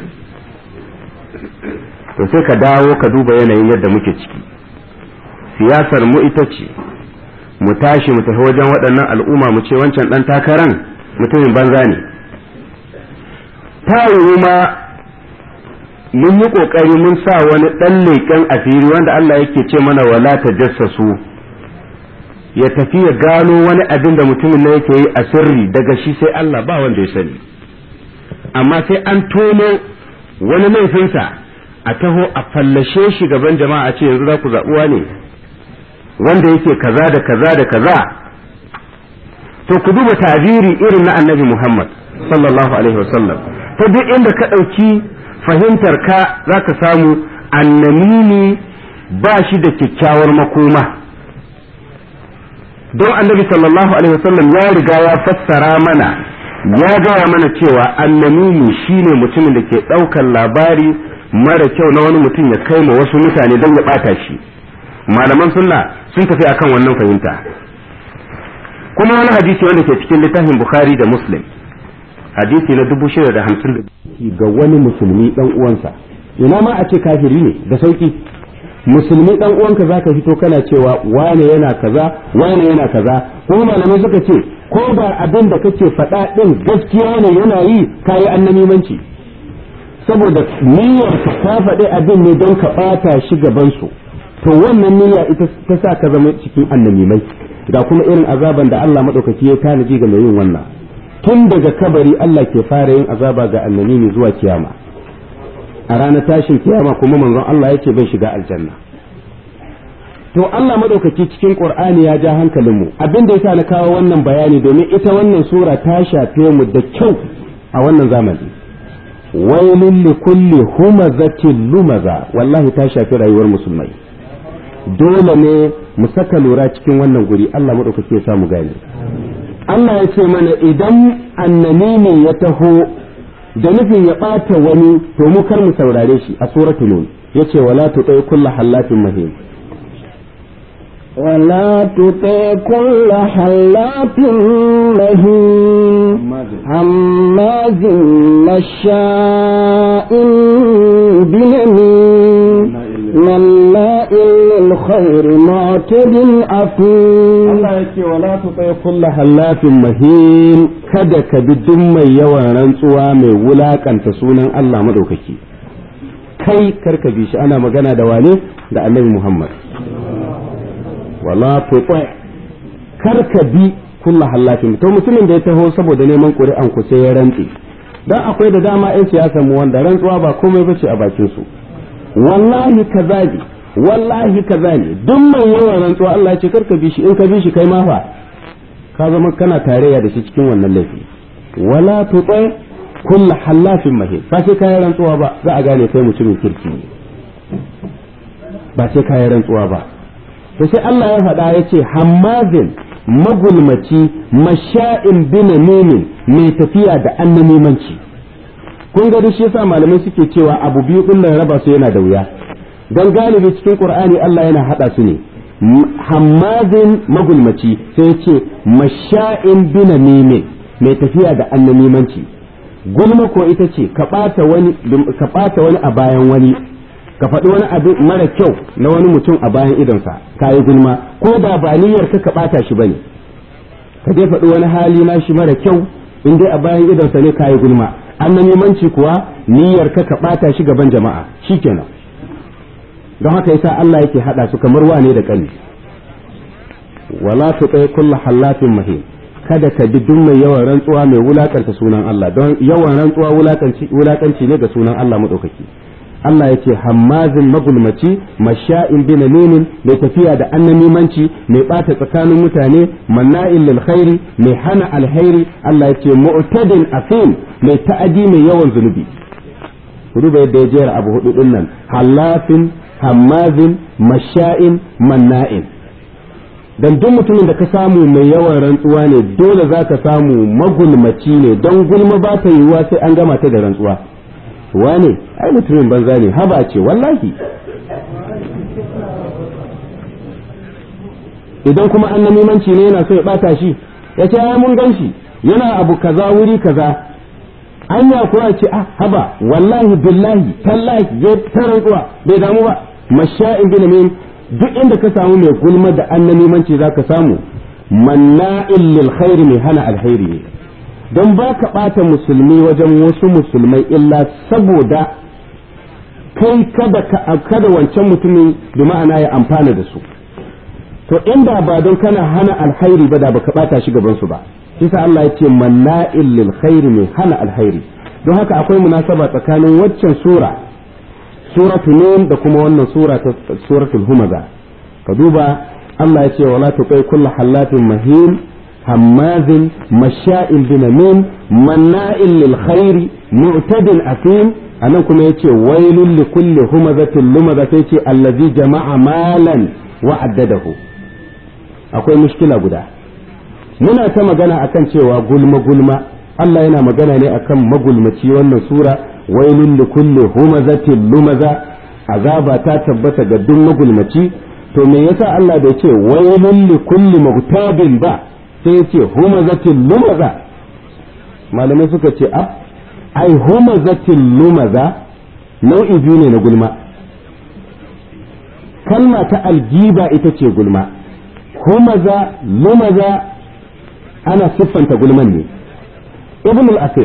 Speaker 2: To sai ka dawo ka duba yanayin yadda muke ciki. Siyasar mu ita ce mu tashi mu tafi wajen waɗannan al'umma mu ce wancan ɗan takaran mutumin banza ne. Ta yiwu ma mun yi ƙoƙari mun sa wani ɗan leƙen asiri wanda Allah yake ce mana wala tajassasu, ya tafi ya gano wani abin da mutumin na yake yi a sirri daga shi sai Allah, ba wanda ya sani. Amma sai an tono wani laifinsa a taho a fallashe shi gaban jama'a a ce yanzu za ku zaɓuwa ne wanda yake kaza da kaza da kaza. To ku duba tabiri irin na annabi Muhammad sallallahu alaihi wasallam, ta duk inda ka ɗauki fahimtar ka za ka samu annamimi ba shi da kyakkyawar makoma. Don annabi sallallahu alaihi wasallam ya riga ya fassara mana, ya gaya mana cewa annamimi shine mutumin da ke ɗaukar labari mara kyau na wani mutum ya kai ma wasu mutane don ya ɓata shi. Malaman sunna sun tafi akan wannan fahimta. Kuma wani hadisi wanda ke cikin littafin Bukhari da Muslim, hadisi na dubu shida da hamsin ga wani musulmi dan uwansa, ina ma a ce kafiri ne da sauki. Musulmi dan uwanka zaka fito kana cewa wane yana kaza wane yana kaza, kuma malamai suka ce ko ba abin da kake faɗa din gaskiya ne yana yi, kayi annamimanci, saboda niyyar ka faɗi abin ne don ka ɓata shi gaban su, to wannan niyya ita ta sa ka zama cikin annamimai. Ga kuma irin azaban da Allah madaukaki ya tanaji ga mai yin wannan. Tun daga kabari Allah ke fara yin azaba ga annamimi zuwa kiyama. A ranar tashin kiyama kuma manzon Allah yake bai shiga aljanna. To Allah madaukaki cikin Qur'ani ya ja hankalin mu, abin da yasa na kawo wannan bayani domin ita wannan sura ta shafe mu da kyau a wannan zamani. Wailul likulli humazatin lumaza, wallahi ta shafi rayuwar musulmai. Dole ne mu saka lura cikin wannan guri, Allah madaukaki ya sa mu gane. Allah ya ce mana idan annamimi ya taho da nufin ya ɓata wani, to mu kar mu saurare shi. A suratul nun yace wala tutai kullu halatin mahin,
Speaker 3: ولا تطع كل حلاف مهين هماز مشاء بنميم مناع للخير معتد أثيم
Speaker 2: Allah ya ce wala tutai kullu hallafin mahin kada ka bi duk mai yawan rantsuwa mai wulakanta sunan Allah madaukaki kai karka bi shi ana magana da wane da Annabi Muhammad wala tutai karka bi kullu hallafin to mutumin da ya taho saboda neman ƙuri'an ku sai ya rantsi dan akwai da dama ƴan siyasa mu wanda rantsuwa ba komai bace a bakin su wallahi kaza ne wallahi kaza ne duk mai yawan rantsuwa Allah ya ce karka bi shi in ka bi shi kai ma fa ka zama kana tarayya da shi cikin wannan laifi wala tutai kullu hallafin mahin ba sai kai rantsuwa ba za a gane kai mutumin kirki ne ba sai kai rantsuwa ba to sai Allah ya faɗa ya ce hammazin magulmaci masha'in binamimin mai tafiya da annamimanci kun ga shi yasa malamai suke cewa abu biyu din nan raba su yana da wuya dan galibi cikin Qur'ani Allah yana hada su ne hammazin magulmaci sai ya ce masha'in binamimin mai tafiya da annamimanci gulma ko ita ce ka bata wani ka bata wani a bayan wani ka faɗi wani abu mara kyau na wani mutum a bayan idonsa ka yi gulma ko da ba niyyar ka ka ɓata shi bane ka dai faɗi wani hali na shi mara kyau in dai a bayan idonsa ne ka yi gulma annamimanci kuwa niyyar ka ka ɓata shi gaban jama'a shikenan don haka yasa Allah yake haɗa su kamar wane da ƙani wala tuqi kullu hallafin mahin kada ka bi duk mai yawan rantsuwa mai wulakanta sunan Allah don yawan rantsuwa wulakanci wulakanci ne ga sunan Allah madaukaki Allah ya ce hammazin magulmaci masha'in binaminin mai tafiya da annamimanci mai bata tsakanin mutane manna'in lil khairi mai hana alhairi Allah ya ce mu'tadin afim mai ta'adi mai yawan zunubi duba yadda ya jera abu hudu din nan hallafin hammazin masha'in manna'in dan duk mutumin da ka samu mai yawan rantsuwa ne dole zaka samu magulmaci ne don gulma ba ta yiwuwa sai an gama ta da rantsuwa wane ai mutumin banza ne haba ce wallahi idan kuma annamimanci ne yana so ya bata shi ya ce ai mun ganshi yana abu kaza wuri kaza anya kuwa ce ah haba wallahi billahi tallahi ya tarantsuwa bai damu ba masha'in binamin duk inda ka samu mai gulma da annamimanci zaka samu manna'il lil khairi mai hana alkhairi ne don ba ka ɓata musulmi wajen wasu musulmai illa saboda kai kada kada wancan mutumin da ma'ana ya amfana da su to inda ba don kana hana alkhairi ba da baka ɓata shi gaban su ba kisa Allah ya ce manna'il lil khairi mai hana alkhairi don haka akwai munasaba tsakanin waccan sura suratul nun da kuma wannan sura ta suratul humaza ka duba Allah ya ce wala tuqi kullu hallatin mahin هماز مشاء بنميم مناء للخير معتد أثيم أنا كما يتي ويل لكل همزة لمزة يتي الذي جمع مالا وعدده أقول مشكلة قدا منا كما قنا أكن شيء قلما قلما الله ينا مقنا لي أكن مقلمتي والنسورة ويل لكل همزة لمزة عذابا تاتبت قدم مقلمتي to me yasa Allah bai ce wailul likulli mughtabin ba sai ya ce humazatin lumaza malamai suka ce a ai humazatin lumaza nau'i biyu ne na gulma kalma ta algiba ita ce gulma humaza lumaza ana siffanta gulman ne ibn al-asir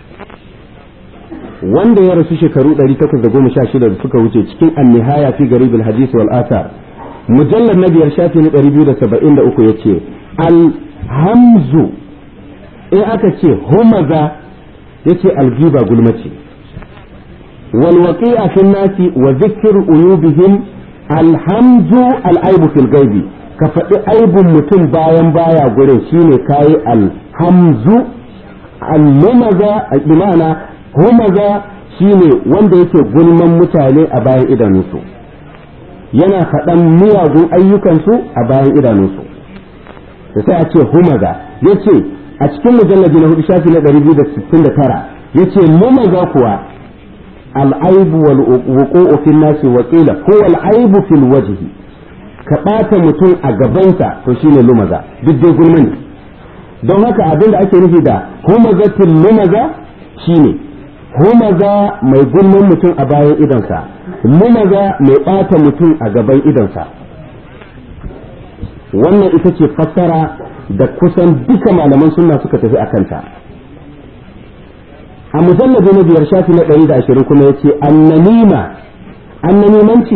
Speaker 2: wanda ya rasu shekaru ɗari takwas da goma sha shida da suka wuce cikin an-nihaya fi garib al-hadith wal athar mujallad na biyar shafi na ɗari biyu da saba'in da uku yace al hamzu in aka ce humaza yace algiba gulma ce wal waqi'a fi nasi wa dhikr uyubihim alhamzu al'aibu fil gaibi ka faɗi aibun mutum bayan baya gurin shine kayi alhamzu al-lumaza bi ma'ana humaza shine wanda yake gulman mutane a bayan idanunsu yana faɗan miyagun ayyukansu a bayan idanunsu da sai a ce humaza ya ce a cikin mujallabi na hudu shafi na ɗari biyu da sittin da tara ya ce lumaza kuwa al'aibu wal wuqu'u fil nasi wa qila huwa al'aibu fil wajhi ka ɓata mutum a gabansa to shine lumaza duk dai gulma ne don haka abin da ake nufi da humazatul lumaza shine humaza mai gulman mutum a bayan idonsa lumaza mai ɓata mutum a gaban idonsa wannan ita ce fassara da kusan duka malaman sunna suka tafi a kanta. A mujallabi na biyar shafi na ɗari da ashirin kuma ya ce annanima annanimanci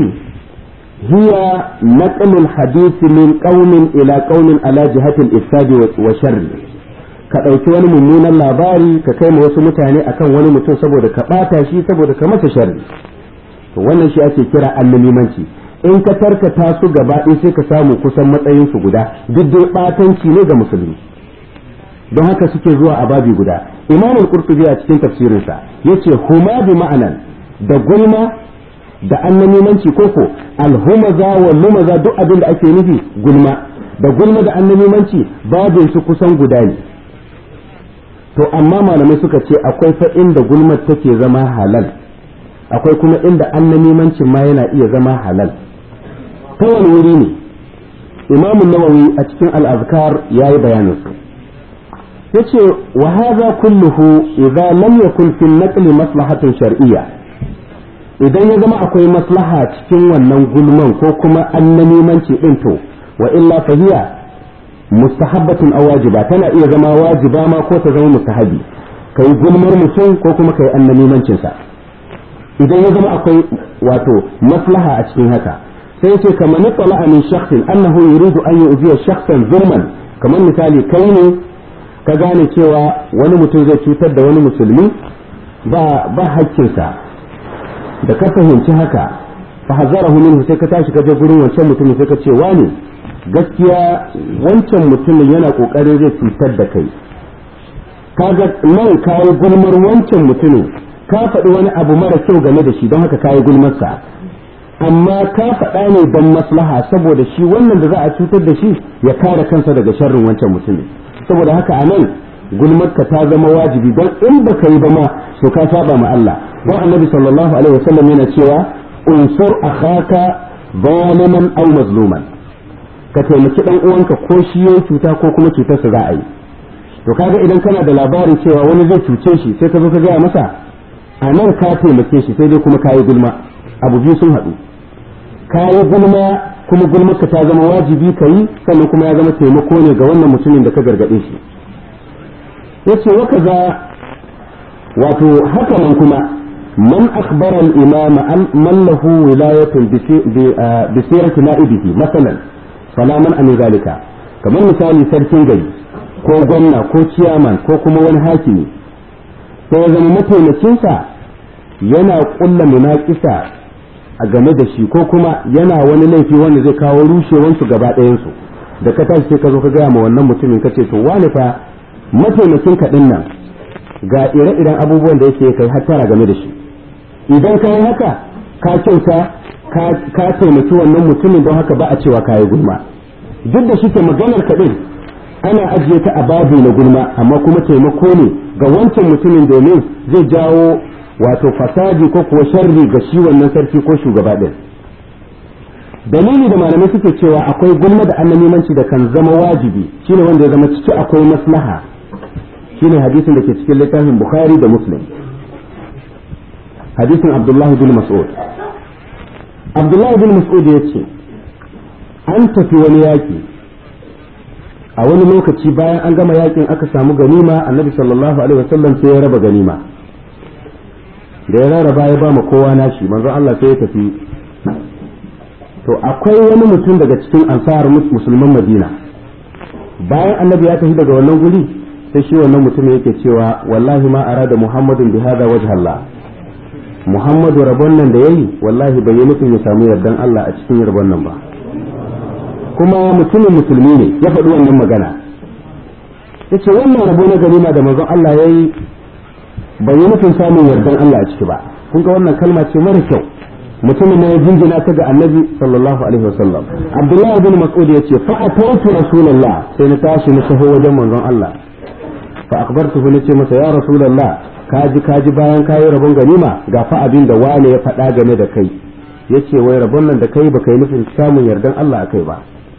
Speaker 2: hiya naqlul hadisi min qaumin ila qaumin ala jihatil ifsadi wa sharri, ka ɗauki wani mummunan labari ka kai ma wasu mutane akan wani mutum saboda ka ɓata shi saboda ka masa sharri, to wannan shi ake kira annanimanci. In ka tarkata su gaba ɗaya sai ka samu kusan matsayin su guda, duk dai ɓatanci ne ga musulmi, don haka suke zuwa a babi guda. Imam al-Qurtubi a cikin tafsirinsa yace huma bi ma'anan, da gulma da annamimanci koko alhumaza wa lumaza duk abin da ake nufi gulma da gulma da annamimanci babin su kusan guda ne. To amma malamai suka ce akwai fa inda gulmar take zama halal, akwai kuma inda annamimancin ma yana iya zama halal. Ta wani wuri ne? Imam Nawawi a cikin al-Azkar yayi bayanin su. yace wa hadha kulluhu idza lam yakun fi an-naqli maslahatun shar'iyya, idan ya zama akwai maslaha cikin wannan gulman ko kuma annamimanci din to wa illa fahiya mustahabbatun aw wajiba, tana iya zama wajiba ma ko ta zama mustahabi, kai gulmar mutum ko kuma kai annamimancin sa idan ya zama akwai wato maslaha a cikin haka. sai yace kamar naqala min shakhsin annahu yuridu an yu'ziya shakhsan zulman, kamar misali kai ne ka gane cewa wani mutum zai cutar da wani musulmi ba ba hakkinsa, da ka fahimci haka fa hazarahu minhu, sai ka tashi ka je gurin wancan mutumin sai ka ce wani gaskiya wancan mutumin yana kokarin zai cutar da kai, kaga nan kayi gulmar wancan mutumin, ka faɗi wani abu mara kyau game da shi don haka kayi gulmarsa, amma ka faɗa ne don maslaha saboda shi wannan da za a cutar da shi ya kare kansa daga sharrin wancan mutumin. saboda haka a nan gulmarka ta zama wajibi, don in ba ka yi ba ma to ka saba ma Allah. don annabi sallallahu alaihi wasallam yana cewa unsur akhaka zaliman aw mazluman, ka taimaki dan uwanka ko shi yayin cuta ko kuma cutar sa za a yi. to kaga idan kana da labarin cewa wani zai cuce shi sai ka zo ka gaya masa, a nan ka taimake shi sai dai kuma kayi gulma, abu biyu sun haɗu, kayi gulma kuma gulmarka ta zama wajibi ka yi, sannan kuma ya zama taimako ne ga wannan mutumin da ka gargaɗe shi. yace wa kaza wato haka nan kuma man akhbara al-imama man lahu wilayatun bi sirati na'ibihi masalan fala man an zalika, kamar misali sarkin gari ko gwamna ko ciyaman ko kuma wani hakimi sai ya zama mataimakinsa yana kulla munaqisa a game da shi ko kuma yana wani laifi wanda zai kawo rushewansu gaba ɗayansu, da ka tashi sai ka zo ka gaya ma wannan mutumin ka ce to wani fa mataimakin ka nan ga ire-iren abubuwan da yake kai hattara game da shi, idan ka yi haka ka kyauta ka taimaki wannan mutumin, don haka ba a cewa ka yi gulma. duk da shi ke maganar ka din ana ajiye ta a babu na gulma, amma kuma taimako ne ga wancan mutumin domin zai jawo wato fasadi ko kuwa sharri ga shi wannan sarki ko shugaba din. dalili da malamai suke cewa akwai gulma da annamimanci da kan zama wajibi shine wanda ya zama ciki akwai maslaha, shine hadisin da ke cikin littafin Bukhari da Muslim, hadisin Abdullah bin Mas'ud. Abdullah bin Mas'ud ya ce an tafi wani yaki, a wani lokaci bayan an gama yakin aka samu ganima, annabi sallallahu alaihi wasallam sai ya raba ganima, da ya rarraba ya ba ma kowa nashi, manzo Allah sai ya tafi. to akwai wani mutum daga cikin ansar musulman Madina, bayan annabi ya tafi daga wannan guri sai shi wannan mutum yake cewa wallahi ma arada Muhammadun bi hadha wajha Allah, Muhammadu rabon nan da yayi wallahi bai yi nufin ya samu yardan Allah a cikin rabon nan ba. kuma mutumin musulmi ne ya faɗi wannan magana, yace wannan rabo na ganima da manzon Allah yayi bai yi nufin samun yardan Allah a ciki ba. kun ga wannan kalma ce mara kyau, mutumin ne ya jinjina ta ga annabi sallallahu alaihi wasallam. Abdullahi bin Mas'ud yace fa atawtu rasulullah, sai na tashi na taho wajen manzon Allah, fa akhbartuhu nace masa ya rasulullah kaji kaji bayan kayi rabon ganima ga fa abin da wane ya faɗa game da kai, yace wai rabon nan da kai baka yi nufin samun yardan Allah akai ba.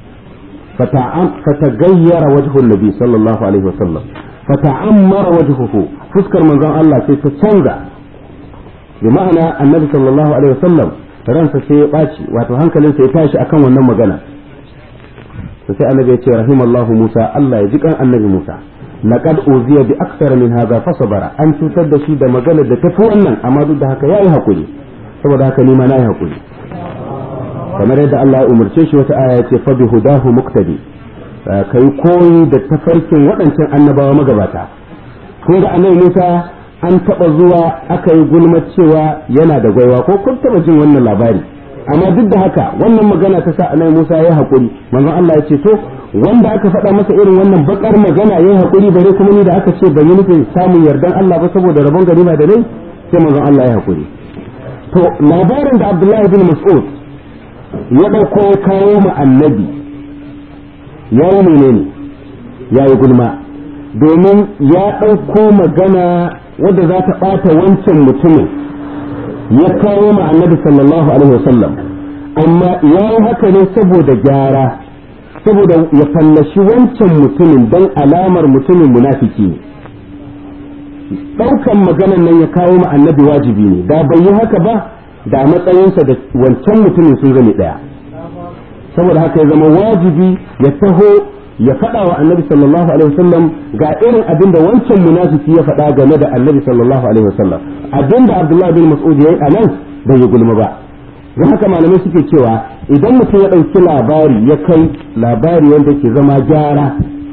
Speaker 2: fatagayyara wajhun nabi sallallahu alaihi wasallam, fata'ammara wajhuhu, fuskar manzon Allah sai ta canza, bi ma'ana annabi sallallahu alaihi wasallam ransa sai ya baci, wato hankalinsa ya tashi akan wannan magana. to sai annabi ya ce rahimallahu Musa Allah ya ji kan annabi Musa laqad uziya bi akthar min hadha fa sabara an cutar da shi da magana da tafi wannan amma duk da haka yayi hakuri saboda haka ni ma nayi hakuri kamar yadda Allah ya umarce shi wata aya ce fa bi hudahu muqtadi kai koyi da tafarkin waɗancan annabawa magabata ko da annabi Musa an taba zuwa aka yi gulma cewa yana da gwaiwa ko kun taba jin wannan labari amma duk da haka wannan magana ta sa annabi Musa ya hakuri manzon Allah ya ce to wanda aka faɗa masa irin wannan bakar magana ya hakuri bare kuma ni da aka ce ban yi nufin samun yardan Allah ba saboda rabon ganima da nai sai manzon Allah ya hakuri to labarin da Abdullahi bin Mas'ud ya dauko kawo mu annabi yayi menene yayi gulma domin ya dauko magana wadda za ta bata wancan mutumin ya kawo mu annabi sallallahu alaihi wasallam amma yayi haka ne saboda gyara saboda ya fallashi wancan mutumin don alamar mutumin munafiki ne daukan maganan nan ya kawo mu annabi wajibi ne da bai yi haka ba da matsayinsa da wancan mutumin sun zame daya saboda haka ya zama wajibi ya taho ya faɗa wa annabi sallallahu alaihi wasallam ga irin abin da wancan munafiki ya faɗa game da annabi sallallahu alaihi wasallam abin da Abdullah bin Mas'ud ya yi a nan bai yi gulma ba don haka malamai suke cewa idan mutum ya ɗauki labari ya kai labari wanda ke zama gyara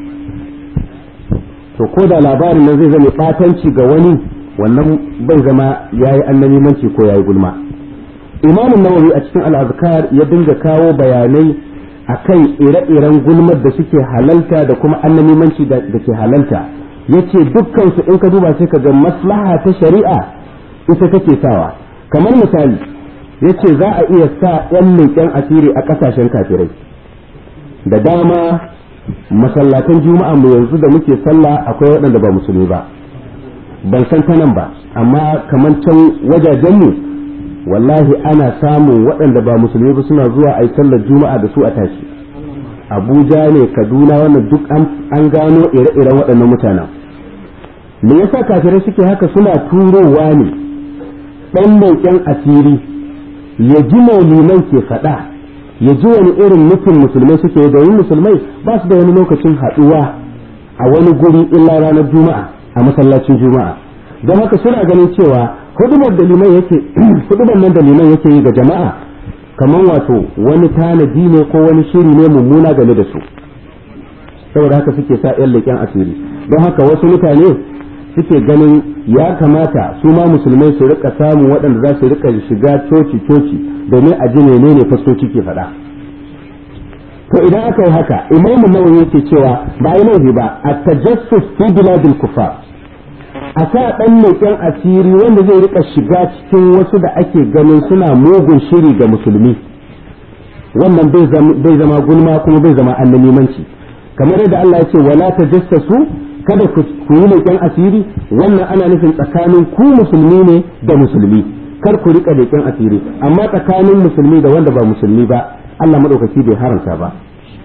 Speaker 2: to ko da labarin nan zai zama ɓatanci ga wani wannan bai zama ya yi annabimanci ko ya yi gulma imamun nawawi a cikin al'azkar ya dinga kawo bayanai akan ire-iren gulmar da suke halalta da kuma annabimanci da ke halalta yace dukkan su in ka duba sai ka ga maslaha ta shari'a ita take sawa kamar misali yace za a iya sa yan leƙen asiri a ƙasashen kafirai da dama masallatan juma'a mu yanzu da muke sallah akwai waɗanda ba musulmi ba ban san ta nan ba amma kamar can wajajen mu wallahi ana samun waɗanda ba musulmi ba suna zuwa a yi sallar juma'a da su a tashi abuja ne kaduna wannan duk an gano ire-iren waɗannan mutanen me yasa kafirai suke haka suna turowa ne ɗan leƙen asiri ya ji liman ke faɗa ya ji wani irin nufin musulmai suke da yin musulmai ba su da wani lokacin haɗuwa a wani guri illa ranar juma'a a masallacin juma'a don haka suna ganin cewa hudubar da liman yake hudubar nan da liman yake yi ga jama'a kamar wato wani tanadi ne ko wani shiri ne mummuna game da su saboda haka suke sa yan leƙen asiri don haka wasu mutane suke ganin ya kamata su ma musulmai su rika samun waɗanda za su rika shiga coci coci domin a ji menene fastoci ke faɗa to idan aka yi haka imamu nawawi yake cewa ba yi laifi ba a tajassus fi biladil kufar a sa ɗan leƙen asiri wanda zai rika shiga cikin wasu da ake ganin suna mugun shiri ga musulmi wannan bai zama gulma kuma bai zama annamimanci kamar yadda Allah ya ce wala tajassasu kada ku yi leƙen asiri wannan ana nufin tsakanin ku musulmi ne da musulmi kar ku rika leƙen asiri amma tsakanin musulmi da wanda ba musulmi ba Allah madaukaki bai haramta ba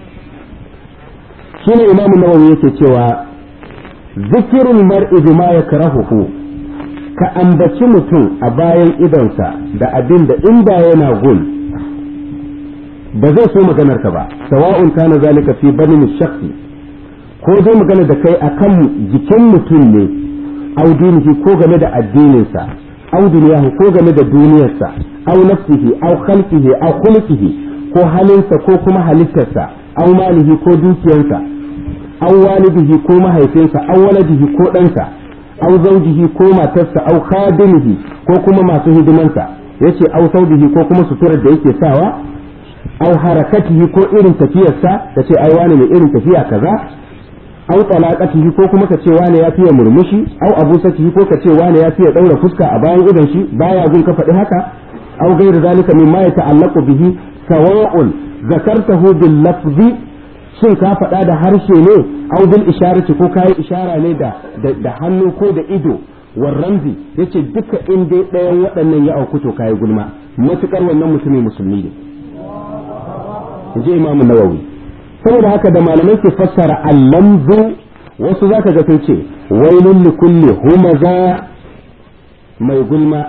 Speaker 2: shine imamu nawawi yake cewa zikirul mar'i bima yakrahuhu ka ambaci mutum a bayan idonsa da abin da inda yana gul ba zai so maganar ka ba sawa'un kana zalika fi banin shakhsi ko dai magana da kai akan jikin mutum ne au dinihi ko game da addininsa au duniyahu ko game da duniyarsa au nafsihi au khalqihi au khuluqihi ko halinsa ko kuma halittarsa au malihi ko dukiyarsa au walidihi ko mahaifinsa au waladihi ko ɗansa au zawjihi ko matarsa au khadimihi ko kuma masu hidimansa yace au saudihi ko kuma suturar da yake sawa au harakatihi ko irin tafiyarsa kace ai wani mai irin tafiya kaza au talaqatihi ko kuma kace wani ya fiye murmushi au abusatihi ko kace wani ya fiye daura fuska a bayan idan shi baya gun ka faɗi haka au gairu zalika mimma yata'allaqu bihi sawa'un zakartahu bil lafzi shin ka faɗa da harshe ne au bil isharati ko kai ishara ne da da hannu ko da ido war ramzi yace duka in dai ɗayan waɗannan ya auku to kai gulma matukar wannan mutumin musulmi ne je imamu nawawi saboda haka da malamai ke fassara al-lamzu wasu zaka ga sun ce wailul likulli humaza mai gulma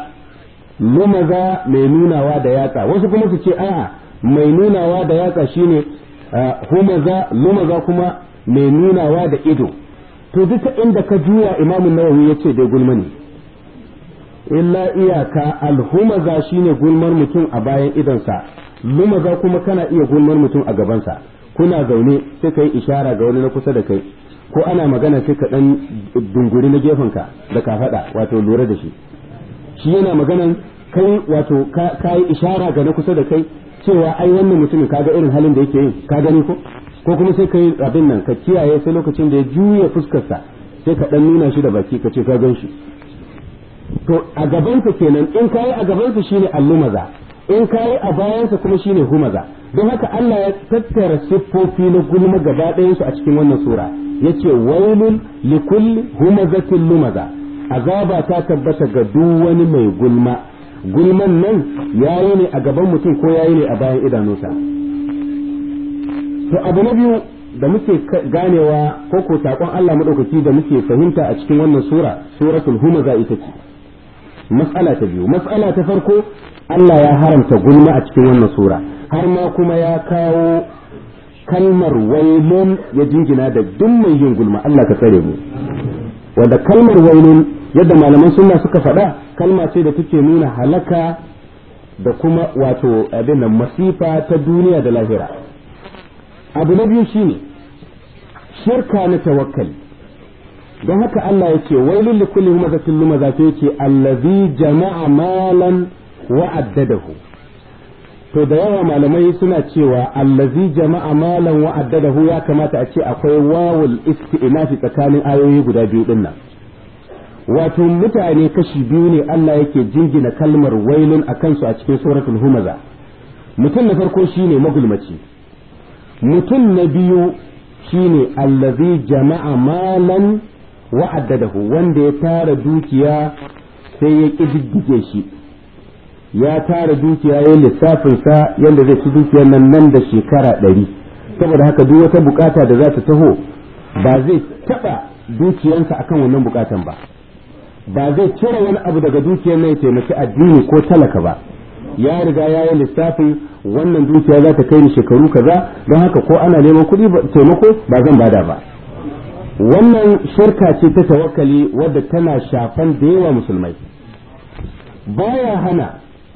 Speaker 2: lumaza mai nunawa da yatsa wasu kuma su ce a'a mai nunawa da yatsa shine humaza lumaza kuma mai nunawa da ido. To duka inda ka juya imamun nawawi ya ce dai gulma ne, illa iyaka alhumaza shine gulmar mutum a bayan idonsa, lumaza kuma kana iya gulmar mutum a gabansa. Kuna zaune sai ka yi ishara ga wani na kusa da kai, ko ana magana sai ka dan dunguri na gefenka da ka faɗa, wato lura da shi. Shi yana maganan kai wato ka yi ishara ga na kusa da kai cewa ai wannan mutumin kaga irin halin da yake yi, ka gani ko ko kuma sai ka yi abin nan ka kiyaye sai lokacin da ya juya fuskarsa sai ka dan nuna shi da baki ka ce ka gan shi. To a gabansa kenan, in ka yi a gabansa shine allumaza, in ka yi a bayansa kuma shine humaza. Don haka Allah ya tattara siffofi na gulma gaba ɗayansu a cikin wannan sura, yace wailul likulli humazatin lumaza, azaba ta tabbata ga duk wani mai gulma. Gulman nan yayi ne a gaban mutum ko yayi ne a bayan idanunsa. To abu na biyu da muke ganewa ko ko sakon Allah madaukaki da muke fahimta a cikin wannan sura, suratul humaza ita ce mas'ala ta biyu. Mas'ala ta farko, Allah ya haramta gulma a cikin wannan sura, har ma kuma ya kawo kalmar wailun ya jingina da duk mai yin gulma. Allah ka tsare mu. Wanda kalmar wailun, yadda malaman sunna suka faɗa, kalma ce da take nuna halaka da kuma wato abin nan masifa ta duniya da lahira. Abu na biyu shine shirka na tawakkali. Don haka Allah yake wailul likulli humazatin lumaza, yake allazi jama'a malan wa addadahu. To da yawa malamai suna cewa allazi jama'a malan wa addadahu ya kamata a ce akwai wawul isti'nafi tsakanin ayoyi guda biyu din nan. Wato mutane kashi biyu ne Allah yake jingina kalmar wailun a kansu a cikin suratul humaza. Mutum na farko shine magulmaci, mutum na biyu shine allazi jama'a malan wa addadahu, wanda ya tara dukiya sai ya kididdige shi. Ya tara dukiya ya lissafin sa yanda zai ci dukiyar nan nan da shekara ɗari, saboda haka duk wata bukata da za ta taho ba zai taɓa dukiyansa akan wannan bukatan ba, ba zai cire wani abu daga dukiyar nan ya taimaki addini ko talaka ba. Ya riga ya yi lissafin wannan dukiya za ta kai ni shekaru kaza, don haka ko ana neman kuɗi taimako ba zan bada ba. Wannan shirka ce ta tawakkali wadda tana shafan da yawa musulmai. Baya hana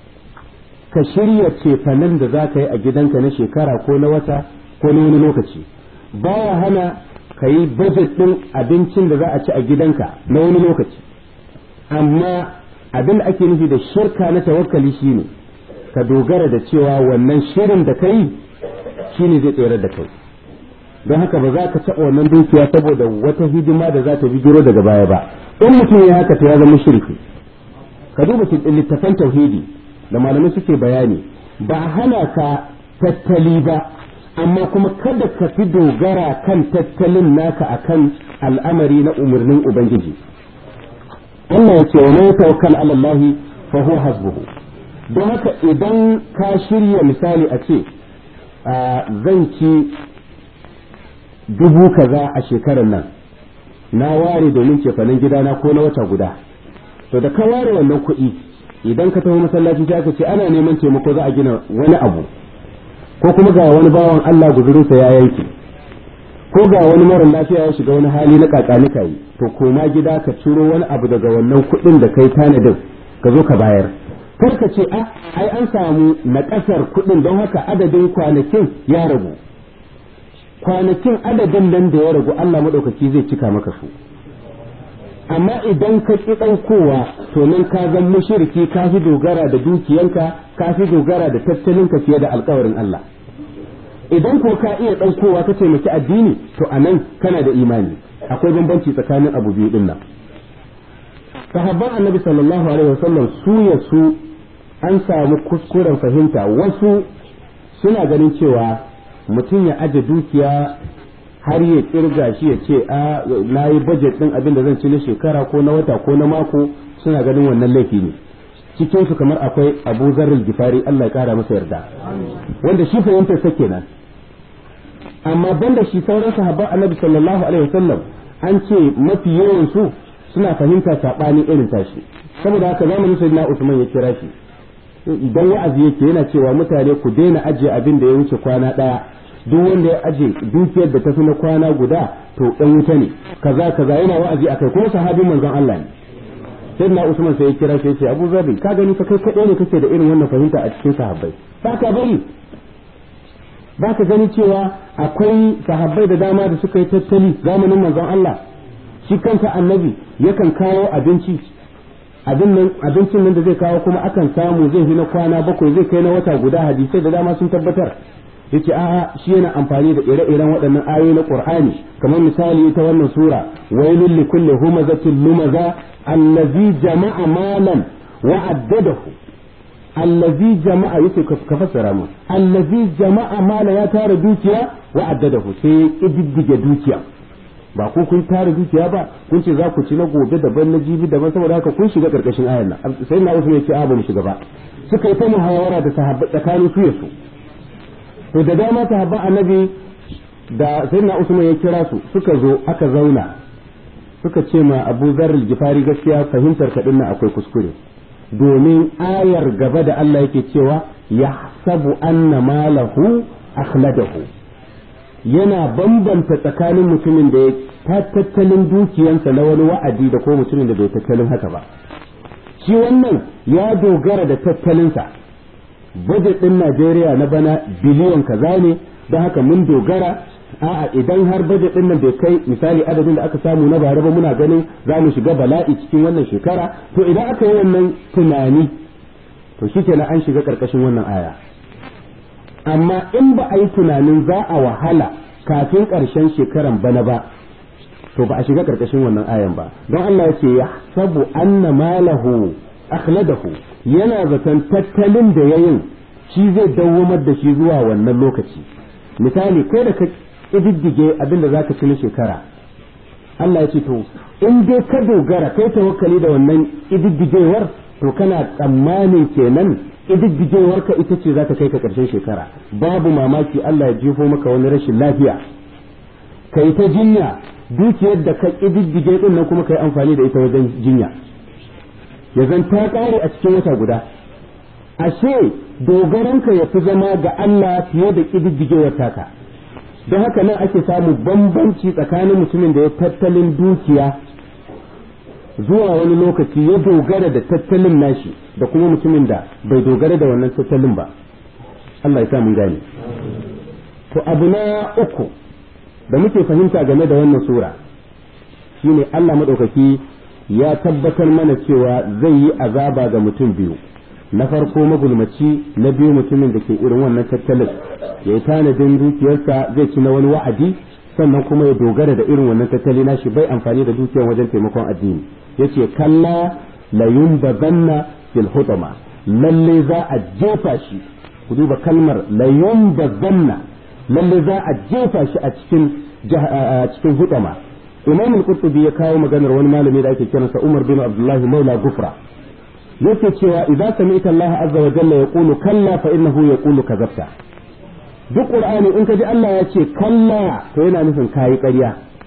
Speaker 2: ka shirya cefanen da za ka yi a gidanka na shekara ko na wata ko na wani lokaci. Baya hana ka yi budget ɗin abincin da za a ci a gidanka na wani lokaci. Amma abin da ake nufi da shirka na tawakkali shine ka dogara da cewa wannan shirin da ka yi shine zai tsere da kai. Don haka ba za ka taɓa wannan dukiya saboda wata hidima da za ta bijiro daga baya ba. In mutum ya haka to ya zama shirki. Ka duba littafan tauhidi da malamai suke bayani, ba a hana ka tattali ba, amma kuma kada ka fi dogara kan tattalin naka akan al'amari na umarnin Ubangiji. Allah ya ce wa man tawakkal ala Allah fa huwa hasbuhu. Don haka idan ka shirya misali a ce zan ci dubu kaza a shekarar nan, na ware domin cefanen gidana ko na wata guda, to da ka ware wannan kuɗi, idan ka taho masallaci sai aka ce ana neman taimako za a gina wani abu, ko kuma ga wani bawan Allah guzurinsa ya yanke, ko ga wani mara lafiya ya shiga wani hali na kakanika yi, to koma gida ka ciro wani abu daga wannan kuɗin da kai tanadin ka zo ka bayar. Kar ka ce a ai an samu na ƙasar kuɗin don haka adadin kwanakin ya ragu. Kwanakin adadin nan da ya ragu Allah maɗaukaki zai cika maka su. Amma idan ka ƙi ɗaukowa to nan ka zan mushriki, ka fi dogara da dukiyanka, ka fi dogara da tattalinka fiye da alƙawarin Allah. Idan ko ka iya ɗaukowa ka taimaki addini, to a nan kana da imani. Akwai bambanci tsakanin abu biyu ɗin nan. Sahabban Annabi sallallahu alaihi wasallam su ya su an samu kuskuren fahimta, wasu suna ganin cewa mutum ya aje dukiya har ya kirga shi ya ce a na yi budget din abin da zan ci na shekara ko na wata ko na mako, suna ganin wannan laifi ne. Cikin su kamar akwai Abu Zarril Gifari, Allah ya kara masa yarda, wanda shi fahimtar sa kenan. Amma banda shi sauran sahabban Annabi sallallahu alaihi wasallam an ce mafi yawan su suna fahimta sabani irin tashi. Saboda haka zamanin Sayyidina Usman ya kira shi, idan wa'azi yake yana cewa mutane ku daina ajiye abin da ya wuce kwana daya, duk wanda ya aje dukiyar da ta fi na kwana guda to ɗan wuta ne kaza kaza yana wa'azi akai kuma sahabin manzon Allah ne sai na Usman sai ya kira sai ya ce Abu Zarri ka gani fa kai kaɗai ne kake da irin wannan fahimta a cikin sahabbai ba ka bari ba ka gani cewa akwai sahabbai da dama da suka yi tattali zamanin manzon Allah shi kansa annabi yakan kawo abinci abincin nan da zai kawo kuma akan samu zai fi na kwana bakwai zai kai na wata guda hadisai da dama sun tabbatar yace a'a shi yana amfani da ire-iren waɗannan ayoyi na Qur'ani kamar misali ta wannan sura wailul likulli humazatin lumaza allazi jama'a malan wa addadahu allazi jama'a yace ka fassara mu allazi jama'a mala ya tara dukiya wa addadahu sai kididdige dukiya ba ku kun tara dukiya ba kun ce za ku ci na gobe daban na jibi daban saboda haka kun shiga karkashin ayar nan sai na Usman yace a ba mu shiga ba suka yi ta muhawara da sahabbai tsakanin su yasu to da dama sahabban annabi da sai na Usman ya kira su suka zo aka zauna suka ce ma Abu Zarr al-Ghifari gaskiya fahimtar ka dinnan akwai kuskure domin ayar gaba da Allah yake cewa yahsabu anna malahu akhladahu yana bambanta tsakanin mutumin da ya tattalin dukiyansa na wani wa'adi da ko mutumin da bai tattalin haka ba shi wannan ya dogara da tattalinsa budget din Najeriya na bana biliyon kaza ne don haka mun dogara a'a idan har budget din nan bai kai misali adadin da aka samu na bara ba muna ganin za mu shiga bala'i cikin wannan shekara to idan aka yi wannan tunani to shikenan an shiga karkashin wannan aya amma in ba a yi tunanin za a wahala kafin ƙarshen shekaran bana ba to ba a shiga ƙarƙashin wannan ayan ba don Allah ya ce ya sabu anna malahu akhladahu yana zaton tattalin da yayin shi zai dawwamar da shi zuwa wannan lokaci misali kai da ka kididdige abin da zaka ci na shekara Allah ya ce to in dai ka dogara kai tawakkali da wannan kididdigewar to kana tsammanin kenan ƙididdigewarka ita ce za ta kai ka ƙarshen shekara babu mamaki Allah ya jefo maka wani rashin lafiya kai ta jinya dukiyar da ka ƙididdige din nan kuma kai amfani da ita wajen jinya ya zan ta ƙare a cikin wata guda ashe dogaranka ya fi zama ga Allah fiye da ƙididdigewar taka don haka nan ake samu bambanci tsakanin mutumin da ya tattalin dukiya zuwa wani lokaci ya dogara da tattalin nashi da kuma mutumin da bai dogara da wannan tattalin ba Allah ya sa mun gane to abu na uku da muke fahimta game da wannan sura shine Allah madaukaki ya tabbatar mana cewa zai yi azaba ga mutum biyu na farko magulmaci na biyu mutumin da ke irin wannan tattalin ya yi tanadin dukiyarsa zai ci na wani wa'adi sannan kuma ya dogara da irin wannan tattali nashi bai amfani da dukiyar wajen taimakon addini yace kalla la yunbazanna fil hutama lalle za a jefa shi ku duba kalmar la yunbazanna lalle za a jefa shi a cikin cikin hutama Imam al-Qurtubi ya kawo maganar wani malami da ake kiransa Umar bin Abdullah Maula Gufra yake cewa idza sami'ta Allah azza wa jalla yaqulu kalla fa innahu yaqulu kazabta duk Qur'ani in ka ji Allah ya ce kalla to yana nufin kayi ƙarya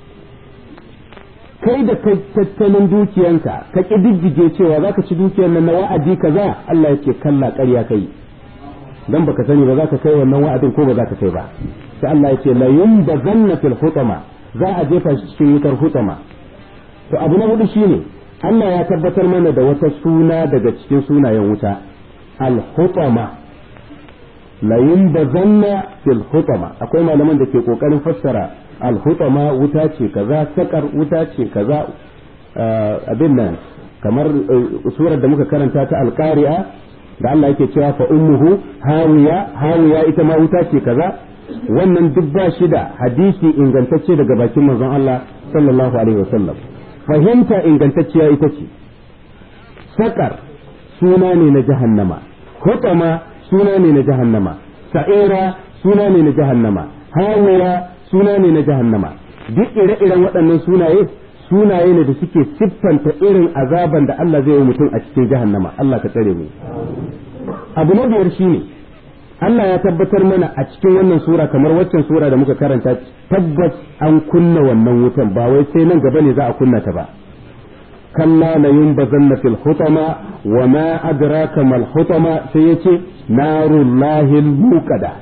Speaker 2: kai da kai tattalin dukiyanka ka kididdige cewa zaka ci dukiyar nan na wa'adi kaza Allah ya ce kalla ƙarya kai dan baka sani ba zaka kai wannan wa'adin ko ba zaka kai ba sai Allah ya ce la yumbazanna fil hutama za a jefa shi cikin wutar hutama to abu na hudu shine Allah ya tabbatar mana da wata suna daga cikin sunayen wuta al hutama la yumbazanna fil hutama akwai malaman da ke kokarin fassara al hutama wuta ce kaza sakar wuta ce kaza abin nan kamar surar da muka karanta ta al qari'a da Allah yake cewa fa ummuhu hawiya hawiya ita ma wuta ce kaza wannan duk ba shi da hadisi ingantacce daga bakin manzon Allah sallallahu alaihi wasallam fahimta ingantacciya ita ce sakar suna ne na jahannama hutama suna ne na jahannama sa'ira suna ne na jahannama hawiya suna ne na jahannama duk ire-iren waɗannan sunaye sunaye ne da suke siffanta irin azaban da Allah zai yi mutum a cikin jahannama Allah ka tsare mu abu na biyar shine Allah ya tabbatar mana a cikin wannan sura kamar waccan sura da muka karanta tabbas an kunna wannan wutan ba wai sai nan gaba ne za a kunna ta ba kalla la yunbazanna fil hutama wa ma adraka mal hutama sai yace narullahi al-muqada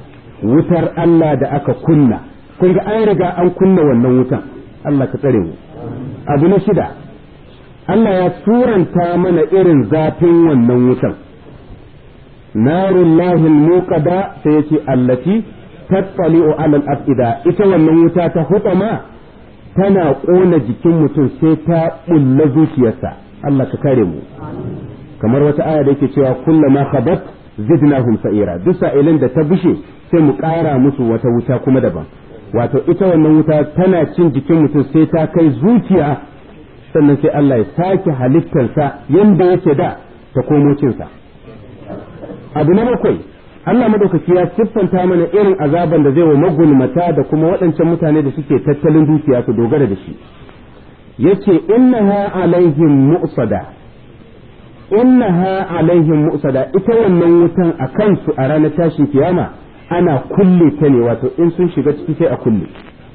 Speaker 2: wutar Allah da aka kunna kun ga an riga an kunna wannan wutan Allah ka tsare mu abu na shida Allah ya turanta mana irin zafin wannan wutan narullahi al-muqada sai yace allati tattali'u ala al-afida ita wannan wuta ta hutama tana kona jikin mutum sai ta bulla zuciyarsa Allah ka kare mu kamar wata aya da yake cewa kullama khabat zidnahum sa'ira duk sa'ilin da ta bishe sai mu ƙara musu wata wuta kuma daban wato ita wannan wuta tana cin jikin mutum sai ta kai zuciya sannan sai Allah ya sake halittarsa yanda yake da ta komo cinsa abu na bakwai Allah madaukaki ya siffanta mana irin azaban da zai wa magulmata da kuma waɗancan mutane da suke tattalin dukiya su dogara da shi yace innaha alaihim mu'sada innaha alaihim mu'sada ita wannan wutan a kansu a ranar tashin kiyama ana kulle ta ne wato in sun shiga ciki sai a kulle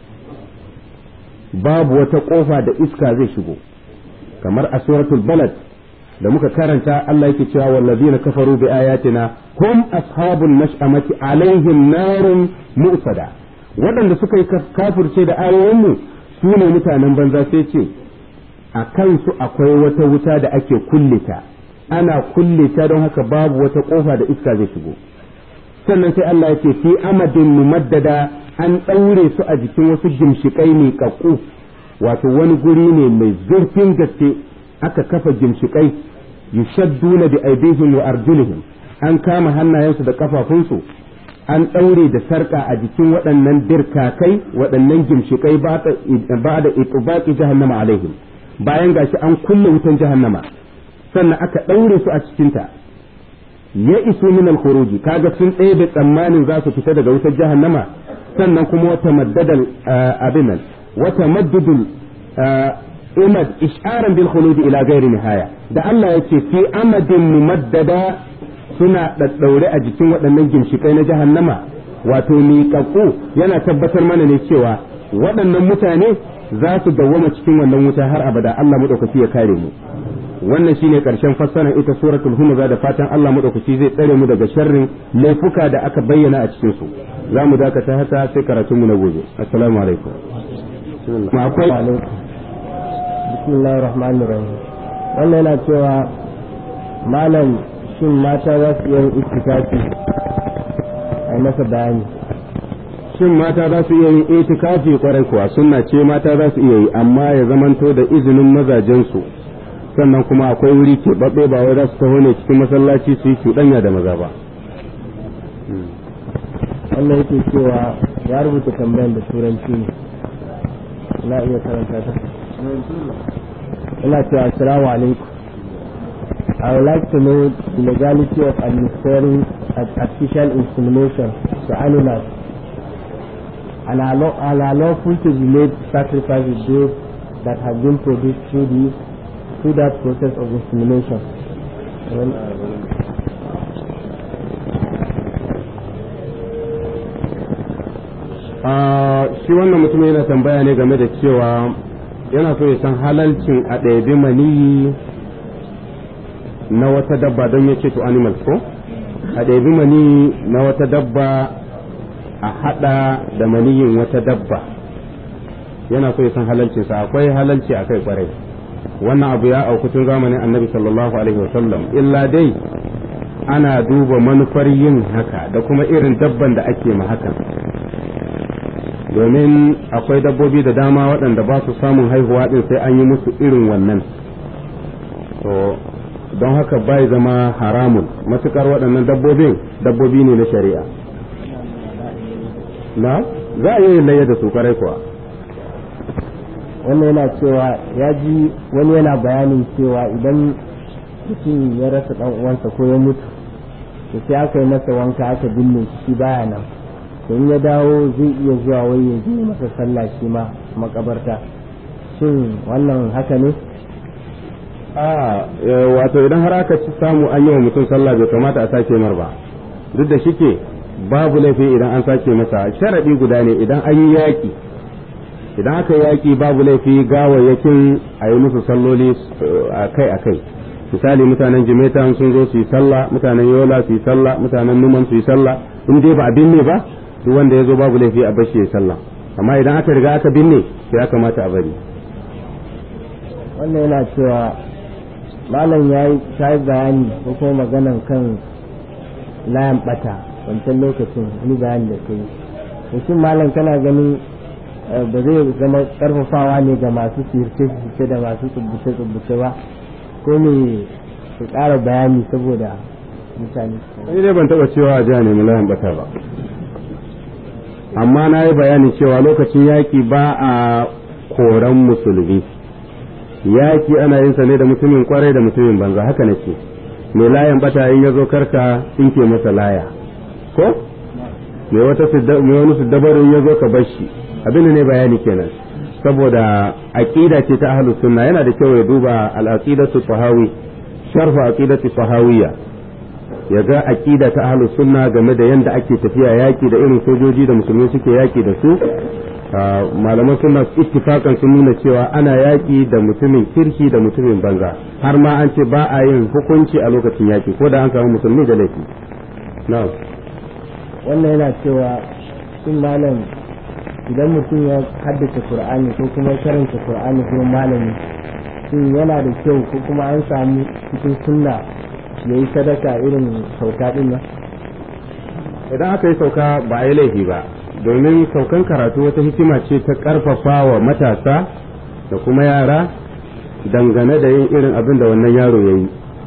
Speaker 2: babu wata kofa da iska zai shigo kamar a suratul balad da muka karanta Allah yake cewa wallazina kafaru bi ayatina hum ashabul mash'amati alaihim narun mu'sada waɗanda suka yi kafirce da ayoyinmu su ne mutanen banza sai ce a kansu akwai wata wuta da ake kulle ta ana kulle ta don haka babu wata kofa da iska zai shigo sannan sai Allah yake fi amadin mumaddada an ɗaure su a jikin wasu gimshikai ne kakku wato wani guri ne mai zurfin gaske aka kafa gimshikai yushadduna bi aydihim wa arjulihim an kama hannayensu da kafafunsu an ɗaure da sarƙa a jikin waɗannan dirkakai waɗannan gimshikai ba da itubaqi jahannama alaihim bayan gashi an kulle wutan jahannama sannan aka ɗaure su a cikinta ya isu min al-khuruji kaga sun ɗaya da tsammanin za su fita daga wutar jahannama sannan kuma wata maddadal abinan wata maddudul imad isharan bil khuludi ila ghairi nihaya da Allah yake fi amadin mumaddada suna daddaure a jikin waɗannan ginshikai na jahannama wato miƙaƙu yana tabbatar mana ne cewa waɗannan mutane za su dawwama cikin wannan wuta har abada Allah madaukaki ya kare mu wannan shine karshen fassarar ita suratul humaza da fatan Allah madaukaki zai tsare mu daga sharrin laifuka da aka bayyana a cikin su za mu dakata haka sai karatun mu na gobe assalamu alaikum ma akwai
Speaker 3: bismillahir rahmanir rahim wannan yana cewa malam shin mata za su iya itikafi ai masa bayani
Speaker 2: shin mata za su iya yin itikafi kwarai kuwa sunna ce mata za su iya yi amma ya zamanto da izinin mazajen su sannan kuma akwai wuri ke babbe ba wai za su taho ne cikin masallaci su yi cuɗanya da maza ba
Speaker 3: wannan yake cewa ya rubuta tambayar da turanci ne na iya karanta ta ina cewa assalamu alaikum I would like to know the legality of administering artificial insemination to animals and are lawful to relate sacrifices those that have been produced through the through that process of insemination.
Speaker 2: shi wannan mutum yana tambaya ne game da cewa yana so ya san halalcin a ɗaibi maniyi na wata dabba don ya ce to animals ko a ɗaibi maniyi na wata dabba a haɗa da maniyin wata dabba yana so ya san halalcinsa akwai halalci a kai kwarai wannan abu ya auku tun zamanin annabi sallallahu alaihi wasallam illa dai ana duba manufar yin haka da kuma irin dabban da ake ma hakan domin akwai dabbobi da dama waɗanda ba su samun haihuwa ɗin sai an yi musu irin wannan to don haka bai zama haramun matukar waɗannan dabbobin dabbobi ne na shari'a na za a yi layya da su karai kuwa
Speaker 3: wannan yana cewa ya ji wani yana bayanin cewa idan mutum ya rasa ɗan uwansa ko ya mutu to sai aka yi masa wanka aka binne shi baya nan in ya dawo zai iya zuwa wai ya je masa sallah shi ma makabarta shin wannan haka ne
Speaker 2: a wato idan har aka ci samu an yi wa mutum sallah bai kamata a sake mar ba duk da shike babu laifi idan an sake masa sharadi guda ne idan an yi yaki idan aka yi yaki babu laifi gawayyakin a yi musu salloli akai akai misali mutanen jimeta sun zo su yi sallah mutanen yola su yi sallah mutanen numan su yi sallah in dai ba abin ne ba duk wanda ya zo babu laifi a bashi ya sallah amma idan aka riga aka binne sai ya kamata a bari.
Speaker 3: wannan yana cewa malam ya yi bayani ko kuma maganan kan layan bata wancan lokacin wani bayani da kai shin malam kana ganin ba zai zama karfafawa ne ga masu sirce-sirce da masu tsubbuce-tsubbuce ba ko ne su ƙara bayani saboda mutane.
Speaker 2: Ni dai ban taɓa cewa a jiya nemi layan bata ba amma na yi bayani cewa lokacin yaƙi ba a koran musulmi, yaƙi ana yin sa ne da mutumin kwarai da mutumin banza, haka nake mai layan bata in ya zo karka in ke masa laya ko mai wata mai wani siddabarin ya zo ka bashi abin da ne bayani kenan saboda aqida ce ta ahlus sunna yana da kyau ya duba al-aqidatu tahawi sharh aqidatu tahawiyya ya ga aqida ta ahlus sunna game da yanda ake tafiya yaki da irin sojoji da musulmi suke yaki da su. Malaman sunna ittifakan sun nuna cewa ana yaki da mutumin kirki da mutumin banza har ma an ce ba a yin hukunci a lokacin yaki ko da an samu musulmi da laifi. na'am
Speaker 3: wannan yana cewa shin malam idan mutum ya haddace Qur'ani ko kuma karanta Qur'ani ko malami shin yana da kyau ko kuma an samu cikin sunna yayi sadaka irin sauka din nan?
Speaker 2: Idan aka yi sauka ba a yi laifi ba domin saukan karatu wata hikima ce ta karfafa wa matasa da kuma yara dangane da yin irin abin da wannan yaro ya yi.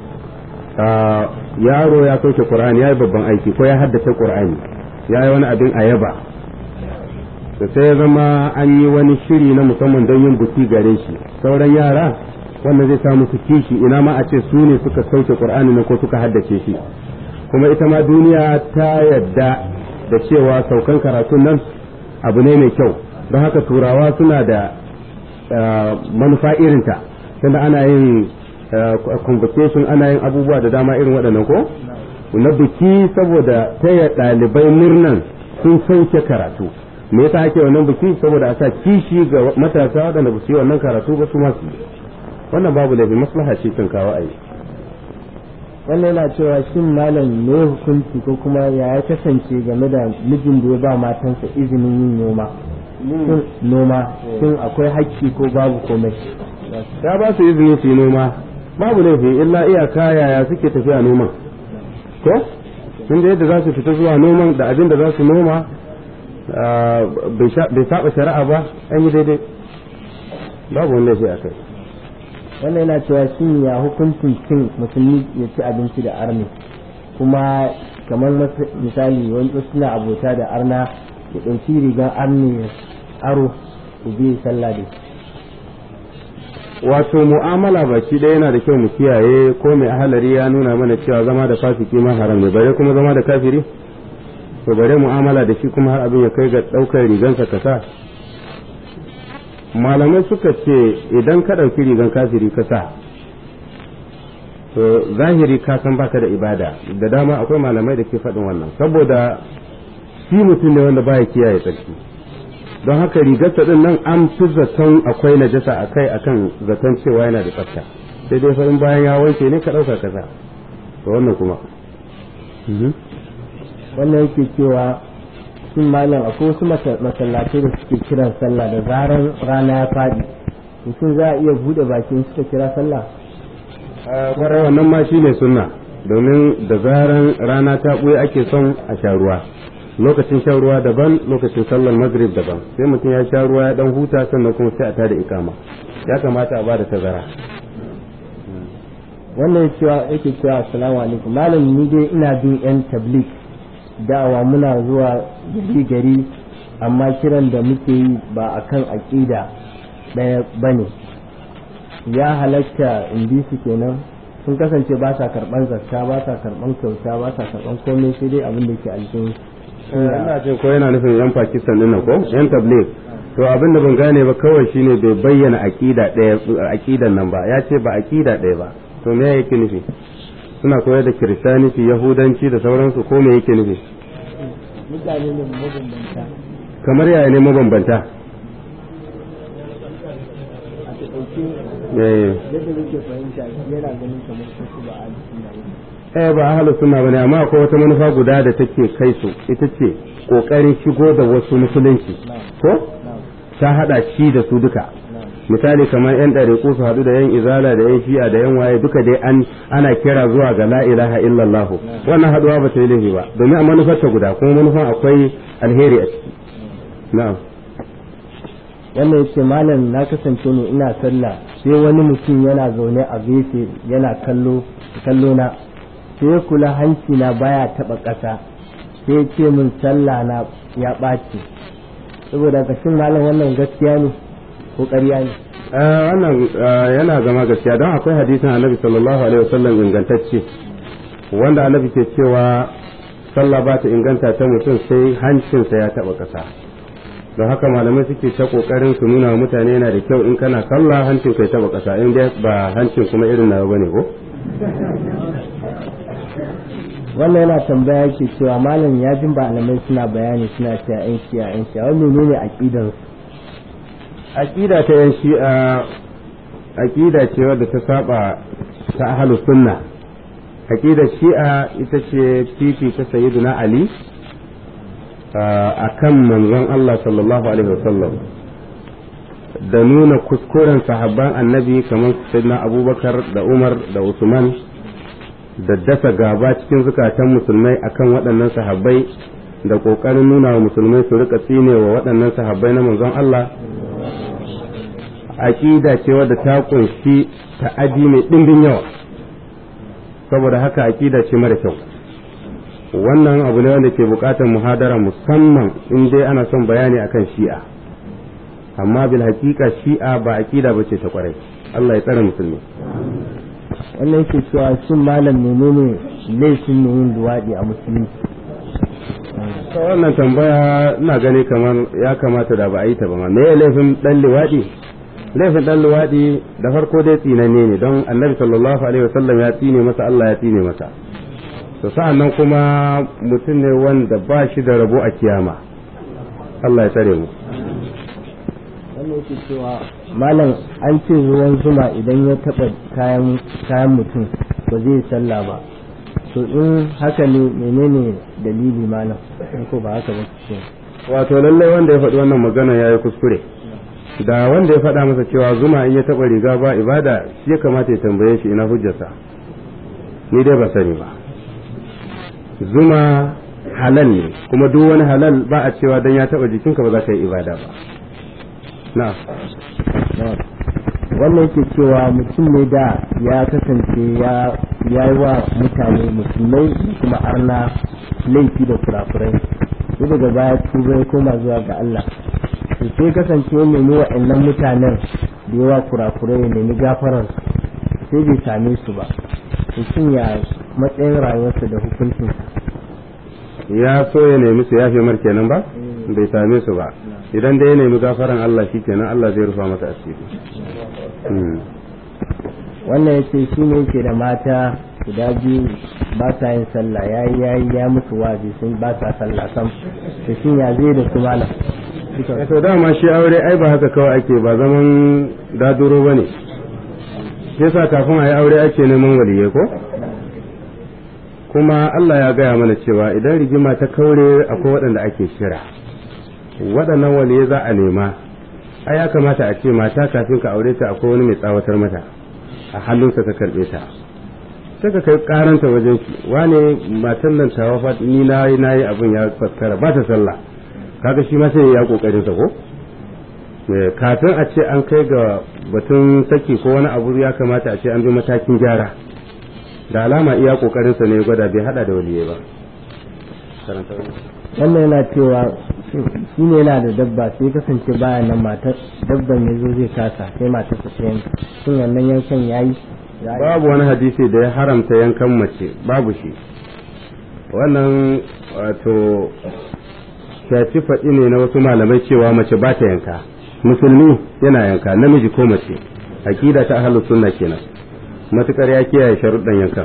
Speaker 2: Yaro ya sauke Qur'ani ya yi babban aiki ko ya haddace Qur'ani ya yi wani abin ayaba da sai ya zama an yi wani shiri na musamman don yin buki gare shi sauran yara wanda zai samu su kishi ina ma a ce su ne suka sauke Qur'ani na ko suka haddace shi kuma ita ma duniya ta yadda da cewa saukan karatun nan abu ne mai kyau don haka turawa suna da manufa irinta tunda ana yin convocation ana yin abubuwa da dama irin waɗannan ko na biki saboda taya ɗalibai murnan sun sauke karatu. Me yasa ake wannan biki saboda a sa kishi ga matasa waɗanda ba su yi wannan karatu ba su masu wannan babu laifi maslaha ce kan kawo ayi.
Speaker 3: wannan yana cewa shin malam ne hukunci ko kuma ya ya kasance game da mijin da ya ba matansa izinin yin noma shin noma shin akwai hakki ko babu komai?
Speaker 2: Ya ba su izini su yi noma babu laifi illa iyaka yaya suke tafiya noman ko sun da yadda za su fita zuwa noman da abin da za su noma bai saba shari'a ba an yi daidai babu wanda shi a kai.
Speaker 3: wannan yana cewa shin ya hukuncin cin musulmi ya ci abinci da arni kuma kamar misali wani suna abota da arna ya ɗauki rigar arni aro ku bi sallah da
Speaker 2: wato mu'amala baki ɗaya yana da kyau mu kiyaye ko mai ahalari ya nuna mana cewa zama da fasiki ma haram ne bare kuma zama da kafiri to bare mu'amala da shi kuma har abin ya kai ga ɗaukar rigansa ka sa. Malamai suka ce idan ka ɗauki rigan kafiri ka sa to zahiri ka san baka da ibada da dama akwai malamai da ke faɗin wannan saboda shi mutum ne wanda baya kiyaye tsarki don haka rigarsa din nan an fi zaton akwai najasa a kai akan zaton cewa yana da tsafta sai dai farin bayan ya wanke ne ka ɗauka ka sa to wannan kuma
Speaker 3: wannan yake cewa shin malam akwai wasu masallatai da suke kiran sallah da zaran rana ya faɗi shin za a iya buɗe bakin suka kira sallah?
Speaker 2: kwarai wannan ma shine sunna domin da zaran rana ta ɓuye ake son a sha ruwa lokacin shan ruwa daban lokacin sallar maghrib daban sai mutum ya sha ruwa ya dan huta sannan kuma sai a tada ikama ya kamata a bada tazara.
Speaker 3: wannan yake cewa assalamu alaikum malam ni dai ina bin yan tabligh da'awa muna zuwa gari gari amma kiran da muke yi ba akan aqida daya bane ya halatta in bi su kenan sun kasance ba sa karban zakka ba sa karban kyauta ba sa karban komai sai dai abin da ke aljihu.
Speaker 2: ina jin ko yana nufin yan Pakistan din ko yan tabligh to abin da ban gane ba kawai shine bai bayyana aqida daya aqidan nan ba ya ce ba aqida daya ba to me yake nufi suna koyar da kiristaniti yahudanci da sauransu ko me yake nufi?
Speaker 3: mutane ne mabambanta
Speaker 2: kamar yaya ne mabambanta?
Speaker 3: a
Speaker 2: eh
Speaker 3: yadda nake fahimta yana ganin kamar su ba a cikin
Speaker 2: eh ba ahlus sunna bane amma akwai wata manufa guda da take kai su ita ce kokarin shigo da wasu musulunci ko ta hada shi da su duka misali kamar yan ɗariƙu su haɗu da yan izala da yan shi'a da yan waye duka dai an ana kira zuwa ga la ilaha illallah wannan haɗuwa ba ta yi laifi ba domin a manufar ta guda kuma manufan akwai alheri a ciki na'am
Speaker 3: wannan yace malam na kasance ne ina sallah sai wani mutum yana zaune a gefe yana kallo kallo na sai kula hanci na baya taba ƙasa sai ya ce min sallah na ya ɓaci saboda kashin malam wannan gaskiya ne ko ƙarya ne
Speaker 2: wannan yana zama gaskiya don akwai hadisin annabi sallallahu alaihi wasallam ingantacce wanda annabi ke cewa sallah ba ta inganta ta mutum sai hancinsa ya taba ƙasa don haka malamai suke ta kokarin su nuna mutane yana da kyau in kana sallah hancin kai taba ƙasa in dai ba hancin kuma irin nawa bane ko
Speaker 3: wannan yana tambaya yake cewa malam ya jin ba alamai suna bayani suna cewa yan shi'a yan shi'a wani menene aqidar
Speaker 2: aqida ta yan shi'a aqida ce wadda ta saba ta ahlus sunna aqidar shi'a ita ce fifi ta sayyidina ali akan manzon Allah sallallahu alaihi wasallam da nuna kuskuren sahabban annabi kamar sayyidina abubakar da umar da usman da dasa gaba cikin zukatan musulmai akan waɗannan sahabbai da ƙoƙarin nuna wa musulmai su rika tsine wa waɗannan sahabbai na manzon Allah aƙida ce wadda ta ƙunshi ta'adi mai ɗimbin yawa saboda haka aƙida ce mara kyau wannan abu ne wanda ke buƙatar muhadara musamman in dai ana son bayani akan shi'a amma bil haƙiƙa shi'a ba aƙida ba ce ta ƙwarai Allah ya tsare musulmi
Speaker 3: wannan yake cewa shin malam menene laifin ne yin luwaɗi a musulunci
Speaker 2: ta wannan tambaya ina gani kamar ya kamata da ba a yi ta ba ma me laifin dan luwaɗi laifin dan luwaɗi da farko dai tsinanne ne don annabi sallallahu alaihi wasallam ya tsine masa Allah ya tsine masa to sa'an nan kuma mutum ne wanda ba shi da rabo a kiyama Allah ya tsare mu
Speaker 3: wannan yake cewa malam an ce ruwan zuma idan ya taɓa kayan kayan mutum ba zai sallah ba to in haka ne menene dalili malam in ko ba haka ba ce
Speaker 2: wato lallai wanda ya faɗi wannan magana yayi kuskure da wanda ya faɗa masa cewa zuma in ya taɓa riga ba ibada shi ya kamata ya tambaye shi ina hujjarsa ni dai ba sani ba zuma halal ne kuma duk wani halal ba a cewa dan ya taɓa jikinka ba za ka yi ibada ba na
Speaker 3: wannan yake cewa mutum ne da ya kasance ya yi wa mutane musulmai kuma arna laifi da kurakurai sai daga baya tuba ya koma zuwa ga Allah to sai kasance ya nemi wa'annan mutanen da yawa kurakurai ya nemi gafarar sai bai same su ba to shin ya matsayin rayuwarsa da hukuncin
Speaker 2: ya so ya nemi su yafe mar kenan ba bai same su ba idan da ya nemi gafaran Allah shi kenan Allah zai rufa masa asiri
Speaker 3: wannan yace shi ne yake da mata guda biyu ba sa yin sallah yayi yayi ya musu wazi sun ba sa sallah sam to shin ya zai da su malam
Speaker 2: to dama shi aure ai ba haka kawai ake ba zaman daduro bane sai sa kafin a yi aure ake neman waliyai ko kuma Allah ya gaya mana cewa idan rigima ta kaure akwai waɗanda ake kira waɗannan waliyai za a nema ai ya kamata a ce mata kafin ka aure ta akwai wani mai tsawatar mata a hannunsa ka karɓe ta sai ka kai karanta wajen shi wane matan nan tawa fa ni na yi na yi abin ya faskara ba ta sallah kaga shi ma sai ya kokarin sa ko kafin a ce an kai ga batun saki ko wani abu ya kamata a ce an bi matakin gyara da alama iya kokarin sa ne gwada bai hada da waliyai ba
Speaker 3: wannan yana cewa shi ne yana da dabba sai kasance baya nan matar dabban ya zo zai kasa sai matar ta ta yanka shin wannan yankan yayi
Speaker 2: babu wani hadisi da ya haramta yankan mace babu shi wannan wato shafi faɗi ne na wasu malamai cewa mace ba ta yanka musulmi yana yanka namiji ko mace aqida ta ahlus sunna kenan matukar ya kiyaye sharuɗan yankan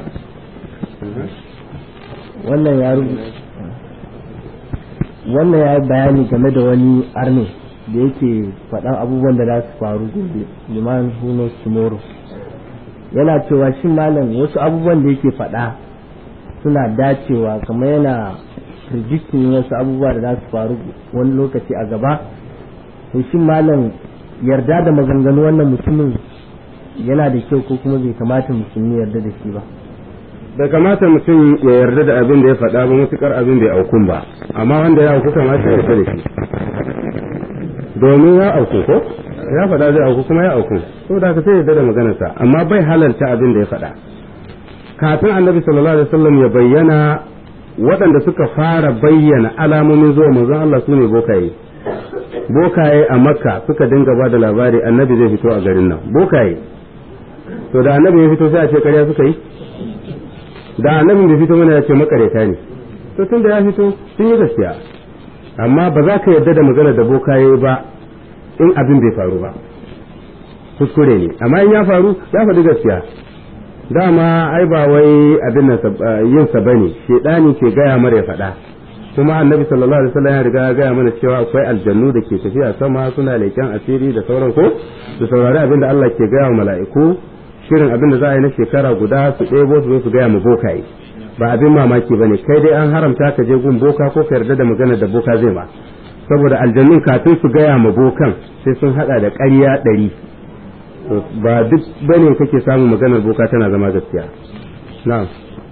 Speaker 3: wannan ya rubuta wannan ya yi bayani game da wani arne da yake faɗan abubuwan da za su faru gobe, liman who knows tomorrow. Yana cewa shin malam wasu abubuwan da yake faɗa suna dacewa, kamar yana predicting wasu abubuwa da za su faru wani lokaci a gaba. To shin malam yarda da maganganu wannan mutumin yana da kyau ko kuma bai kamata musulmi yarda da shi ba?
Speaker 2: bai kamata mutum ya yarda da abin da ya faɗa ba mutukar abin bai aukun ba, amma wanda ya auku kamata ya yarda da shi domin ya auku ko ya faɗa zai auku kuma ya auku, saboda haka sai yarda da maganarsa, amma bai halalta abin da ya faɗa. Kafin annabi sallallahu alaihi wasallam ya bayyana, waɗanda suka fara bayyana alamomin zuwa manzon Allah sune bokaye. Bokaye a Makka suka dinga ba da labari annabi zai fito a garin nan, bokaye. To da annabi ya fito sai a ce ƙarya suka yi? Da annabin da fito mana ya ce makareta ne, to tun da ya fito sun yi gaskiya, amma ba za ka yarda da magana da bokaye ba in abin bai faru ba, kuskure ne, amma in ya faru ya faɗi gaskiya. Dama ai ba wai abin nan yin sa bane, shedani ke gaya mara ya faɗa, kuma annabi sallallahu alaihi wasallam ya riga ya gaya mana cewa akwai aljannu da ke tafiya sama suna leƙen asiri da sauran ko da saurari abin da Allah ke gaya wa mala'iku, shirin abin da za a yi na shekara guda su ɗebo su zo su gaya mu bokaye. Ba abin mamaki ba ne, kai dai an haramta ka je gun boka ko ka yarda da magana da boka zai ma, saboda aljannun kafin su gaya ma bokan sai sun hada da ƙarya ɗari. Ba duk bane kake samun maganar boka tana zama gaskiya. Na'am.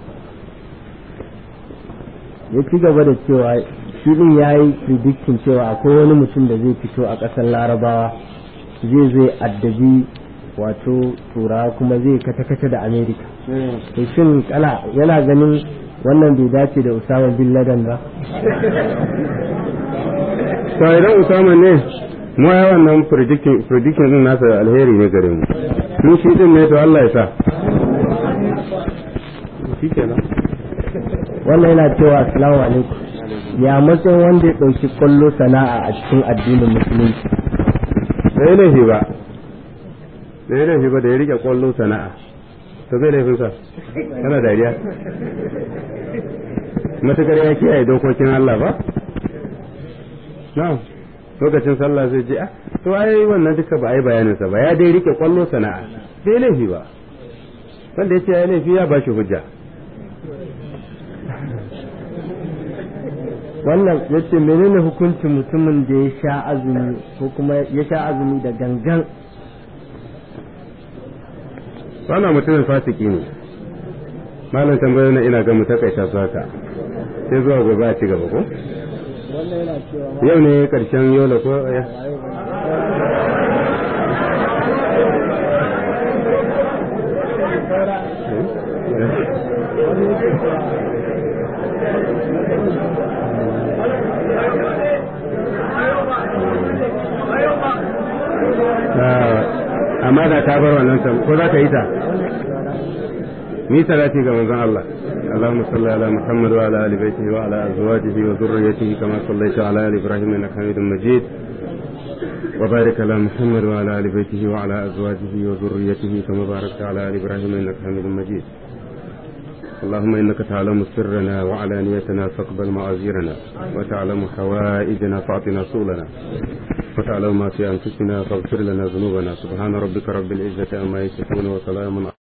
Speaker 3: Ya ci gaba da cewa shi din yayi prediction cewa akwai wani mutum da zai fito a ƙasar Larabawa, zai zai addabi wato tura kuma zai kata-kata da Amerika. To shin yana ganin wannan bai dace da Usama bin Laden ba?
Speaker 2: To idan Usama ne, mu ya wannan prediction prediction din nasa alheri ne gare mu. Mu shi din ne to Allah ya sa. Shi kenan.
Speaker 3: Wannan yana cewa assalamu alaikum. Ya matsayin wanda ya dauki kwallo sana'a a cikin addinin musulunci?
Speaker 2: Bai laifi ba. Bai laifi ba da ya rike kwallo sana'a. To bai laifin sa. Kana dariya. Matukar ya kiyaye dokokin Allah ba? Na'am. Lokacin sallah zai je, ah to ai wannan duka ba ai bayanin sa ba, ya dai rike kwallo sana'a. Bai laifi ba. Wanda yace ya laifi ya bashi hujja.
Speaker 3: Wannan yace menene hukuncin mutumin da ya sha azumi ko kuma ya sha azumi da gangan?
Speaker 2: Wannan mutumin fasiki ne. Malam tambayoyi na ina ga mu takaita su haka. Sai zuwa gobe a ci gaba ko? Yau ne karshen yola ko ya? Amma da ta bar wannan ko za ka yi ta? Ni salati ga manzon Allah. اللهم صل على محمد وعلى آل بيته وعلى أزواجه وذريته كما صليت على آل إبراهيم إنك حميد مجيد وبارك على محمد وعلى آل بيته وعلى أزواجه وذريته كما باركت على آل إبراهيم إنك حميد مجيد. اللهم إنك تعلم سرنا وعلانيتنا فاقبل معاذيرنا وتعلم حوائجنا فاعطنا سؤلنا وتعلم ما في أنفسنا فاغفر لنا ذنوبنا. سبحان ربك رب العزة عما يصفون وسلام